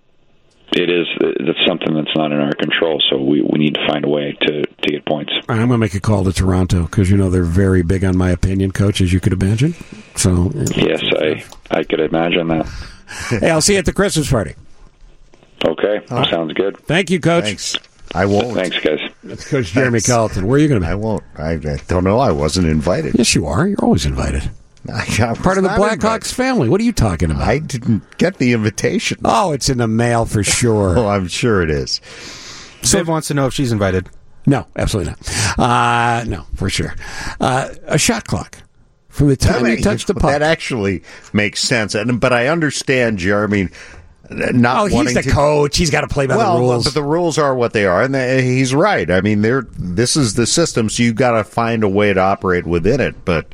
it's something that's not in our control. So we need to find a way to get points. I'm going to make a call to Toronto because they're very big on my opinion, Coach, as you could imagine. So yes, I could imagine that. Hey, I'll see you at the Christmas party. Okay, sounds good. Thank you, Coach. Thanks. I won't. Thanks, guys. That's Coach Jeremy Colleton. Where are you going to be? I won't. I don't know. I wasn't invited. Yes, you are. You're always invited. Part of the Blackhawks family. What are you talking about? I didn't get the invitation. Oh, it's in the mail for sure. Oh, I'm sure it is. Dave wants to know if she's invited. No, absolutely not. No, for sure. A shot clock. From the time you touch the puck. That actually makes sense. But I understand, Jeremy, not wanting to... he's the coach. He's got to play by the rules. But the rules are what they are. And he's right. I mean, this is the system, so you've got to find a way to operate within it. But...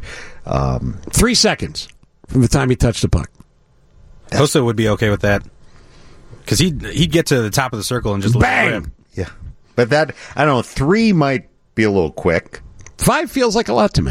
3 seconds from the time you touch the puck. Hossa would be okay with that. Because he'd get to the top of the circle and just bang! Yeah. But that, I don't know, 3 might be a little quick. 5 feels like a lot to me.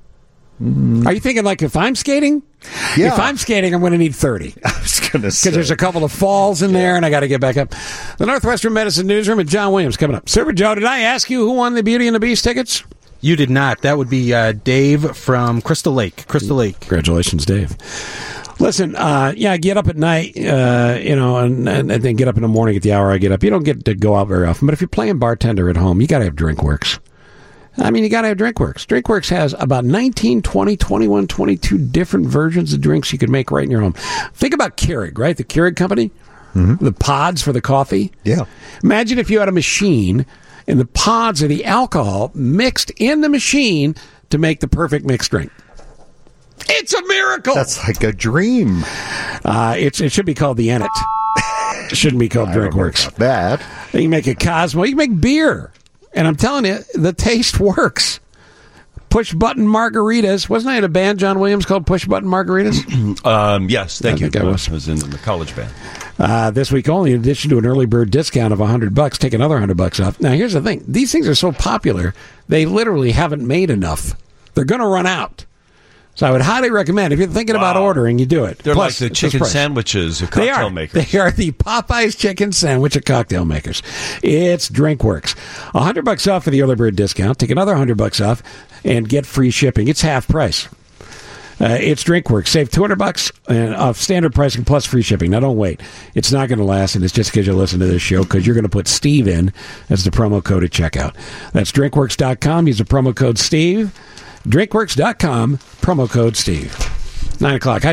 Are you thinking like if I'm skating? Yeah. If I'm skating, I'm going to need 30. I was going to say. Because there's a couple of falls in there, and I got to get back up. The Northwestern Medicine Newsroom and John Williams coming up. Super Joe, did I ask you who won the Beauty and the Beast tickets? You did not. That would be Dave from Crystal Lake. Congratulations, Dave. Listen, I get up at night, and then get up in the morning at the hour I get up. You don't get to go out very often, but if you're playing bartender at home, you got to have DrinkWorks. I mean, you got to have DrinkWorks. DrinkWorks has about 19, 20, 21, 22 different versions of drinks you could make right in your home. Think about Keurig, right? The Keurig company, the pods for the coffee. Yeah. Imagine if you had a machine and the pods are the alcohol mixed in the machine to make the perfect mixed drink. It's a miracle. That's like a dream. It should be called the Ennet. It shouldn't be called DrinkWorks. That. You can make a Cosmo. You can make beer. And I'm telling you, the taste works. Push Button Margaritas. Wasn't I in a band, John Williams, called Push Button Margaritas? Yes, thank you. I was in the college band. This week only, in addition to an early bird discount of $100, take another $100 off. Now, here's the thing. These things are so popular, they literally haven't made enough. They're going to run out. So I would highly recommend, if you're thinking about ordering, you do it. They're like the chicken sandwiches of cocktail makers. They are the Popeye's chicken sandwich of cocktail makers. It's DrinkWorks. $100 off for the early bird discount. Take another $100 off and get free shipping. It's half price. It's DrinkWorks. Save $200 and off standard pricing plus free shipping. Now, don't wait. It's not going to last, and it's just because you listen to this show, because you're going to put Steve in as the promo code at checkout. That's drinkworks.com. Use the promo code Steve. drinkworks.com, promo code Steve. 9 o'clock. Hi, John.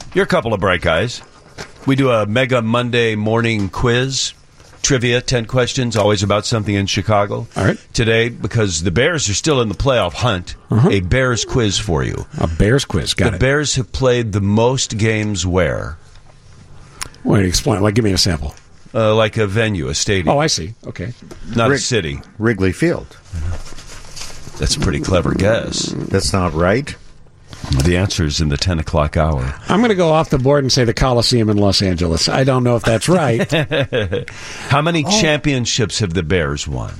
You're a couple of bright guys. We do a Mega Monday morning quiz. Trivia, 10 questions, always about something in Chicago. All right. Today, because the Bears are still in the playoff hunt, a Bears quiz for you. A Bears quiz, got it. The Bears have played the most games where? Wait, explain. Give me a sample. Like a venue, a stadium. Oh, I see. Okay. Not a city. Wrigley Field. That's a pretty clever guess. That's not right. The answer is in the 10 o'clock hour. I'm going to go off the board and say the Coliseum in Los Angeles. I don't know if that's right. How many championships have the Bears won?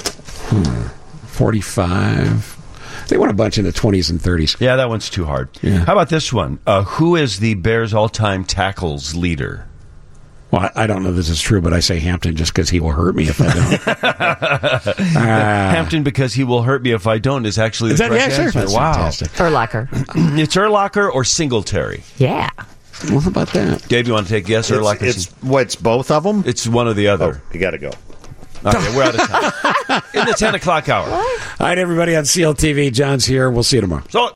45. They won a bunch in the 20s and 30s. Yeah, that one's too hard. Yeah. How about this one? Who is the Bears' all-time tackles leader? Well, I don't know if this is true, but I say Hampton just because he will hurt me if I don't. Hampton, because he will hurt me if I don't, is actually the correct answer. That's wow. fantastic. Urlacher. It's Urlacher or Singletary. Yeah. Well, how about that? Dave, you want to take a guess? Urlacher? It's both of them? It's one or the other. Oh, you got to go. All right, we're out of time. In the 10 o'clock hour. All right, everybody on CLTV. John's here. We'll see you tomorrow. So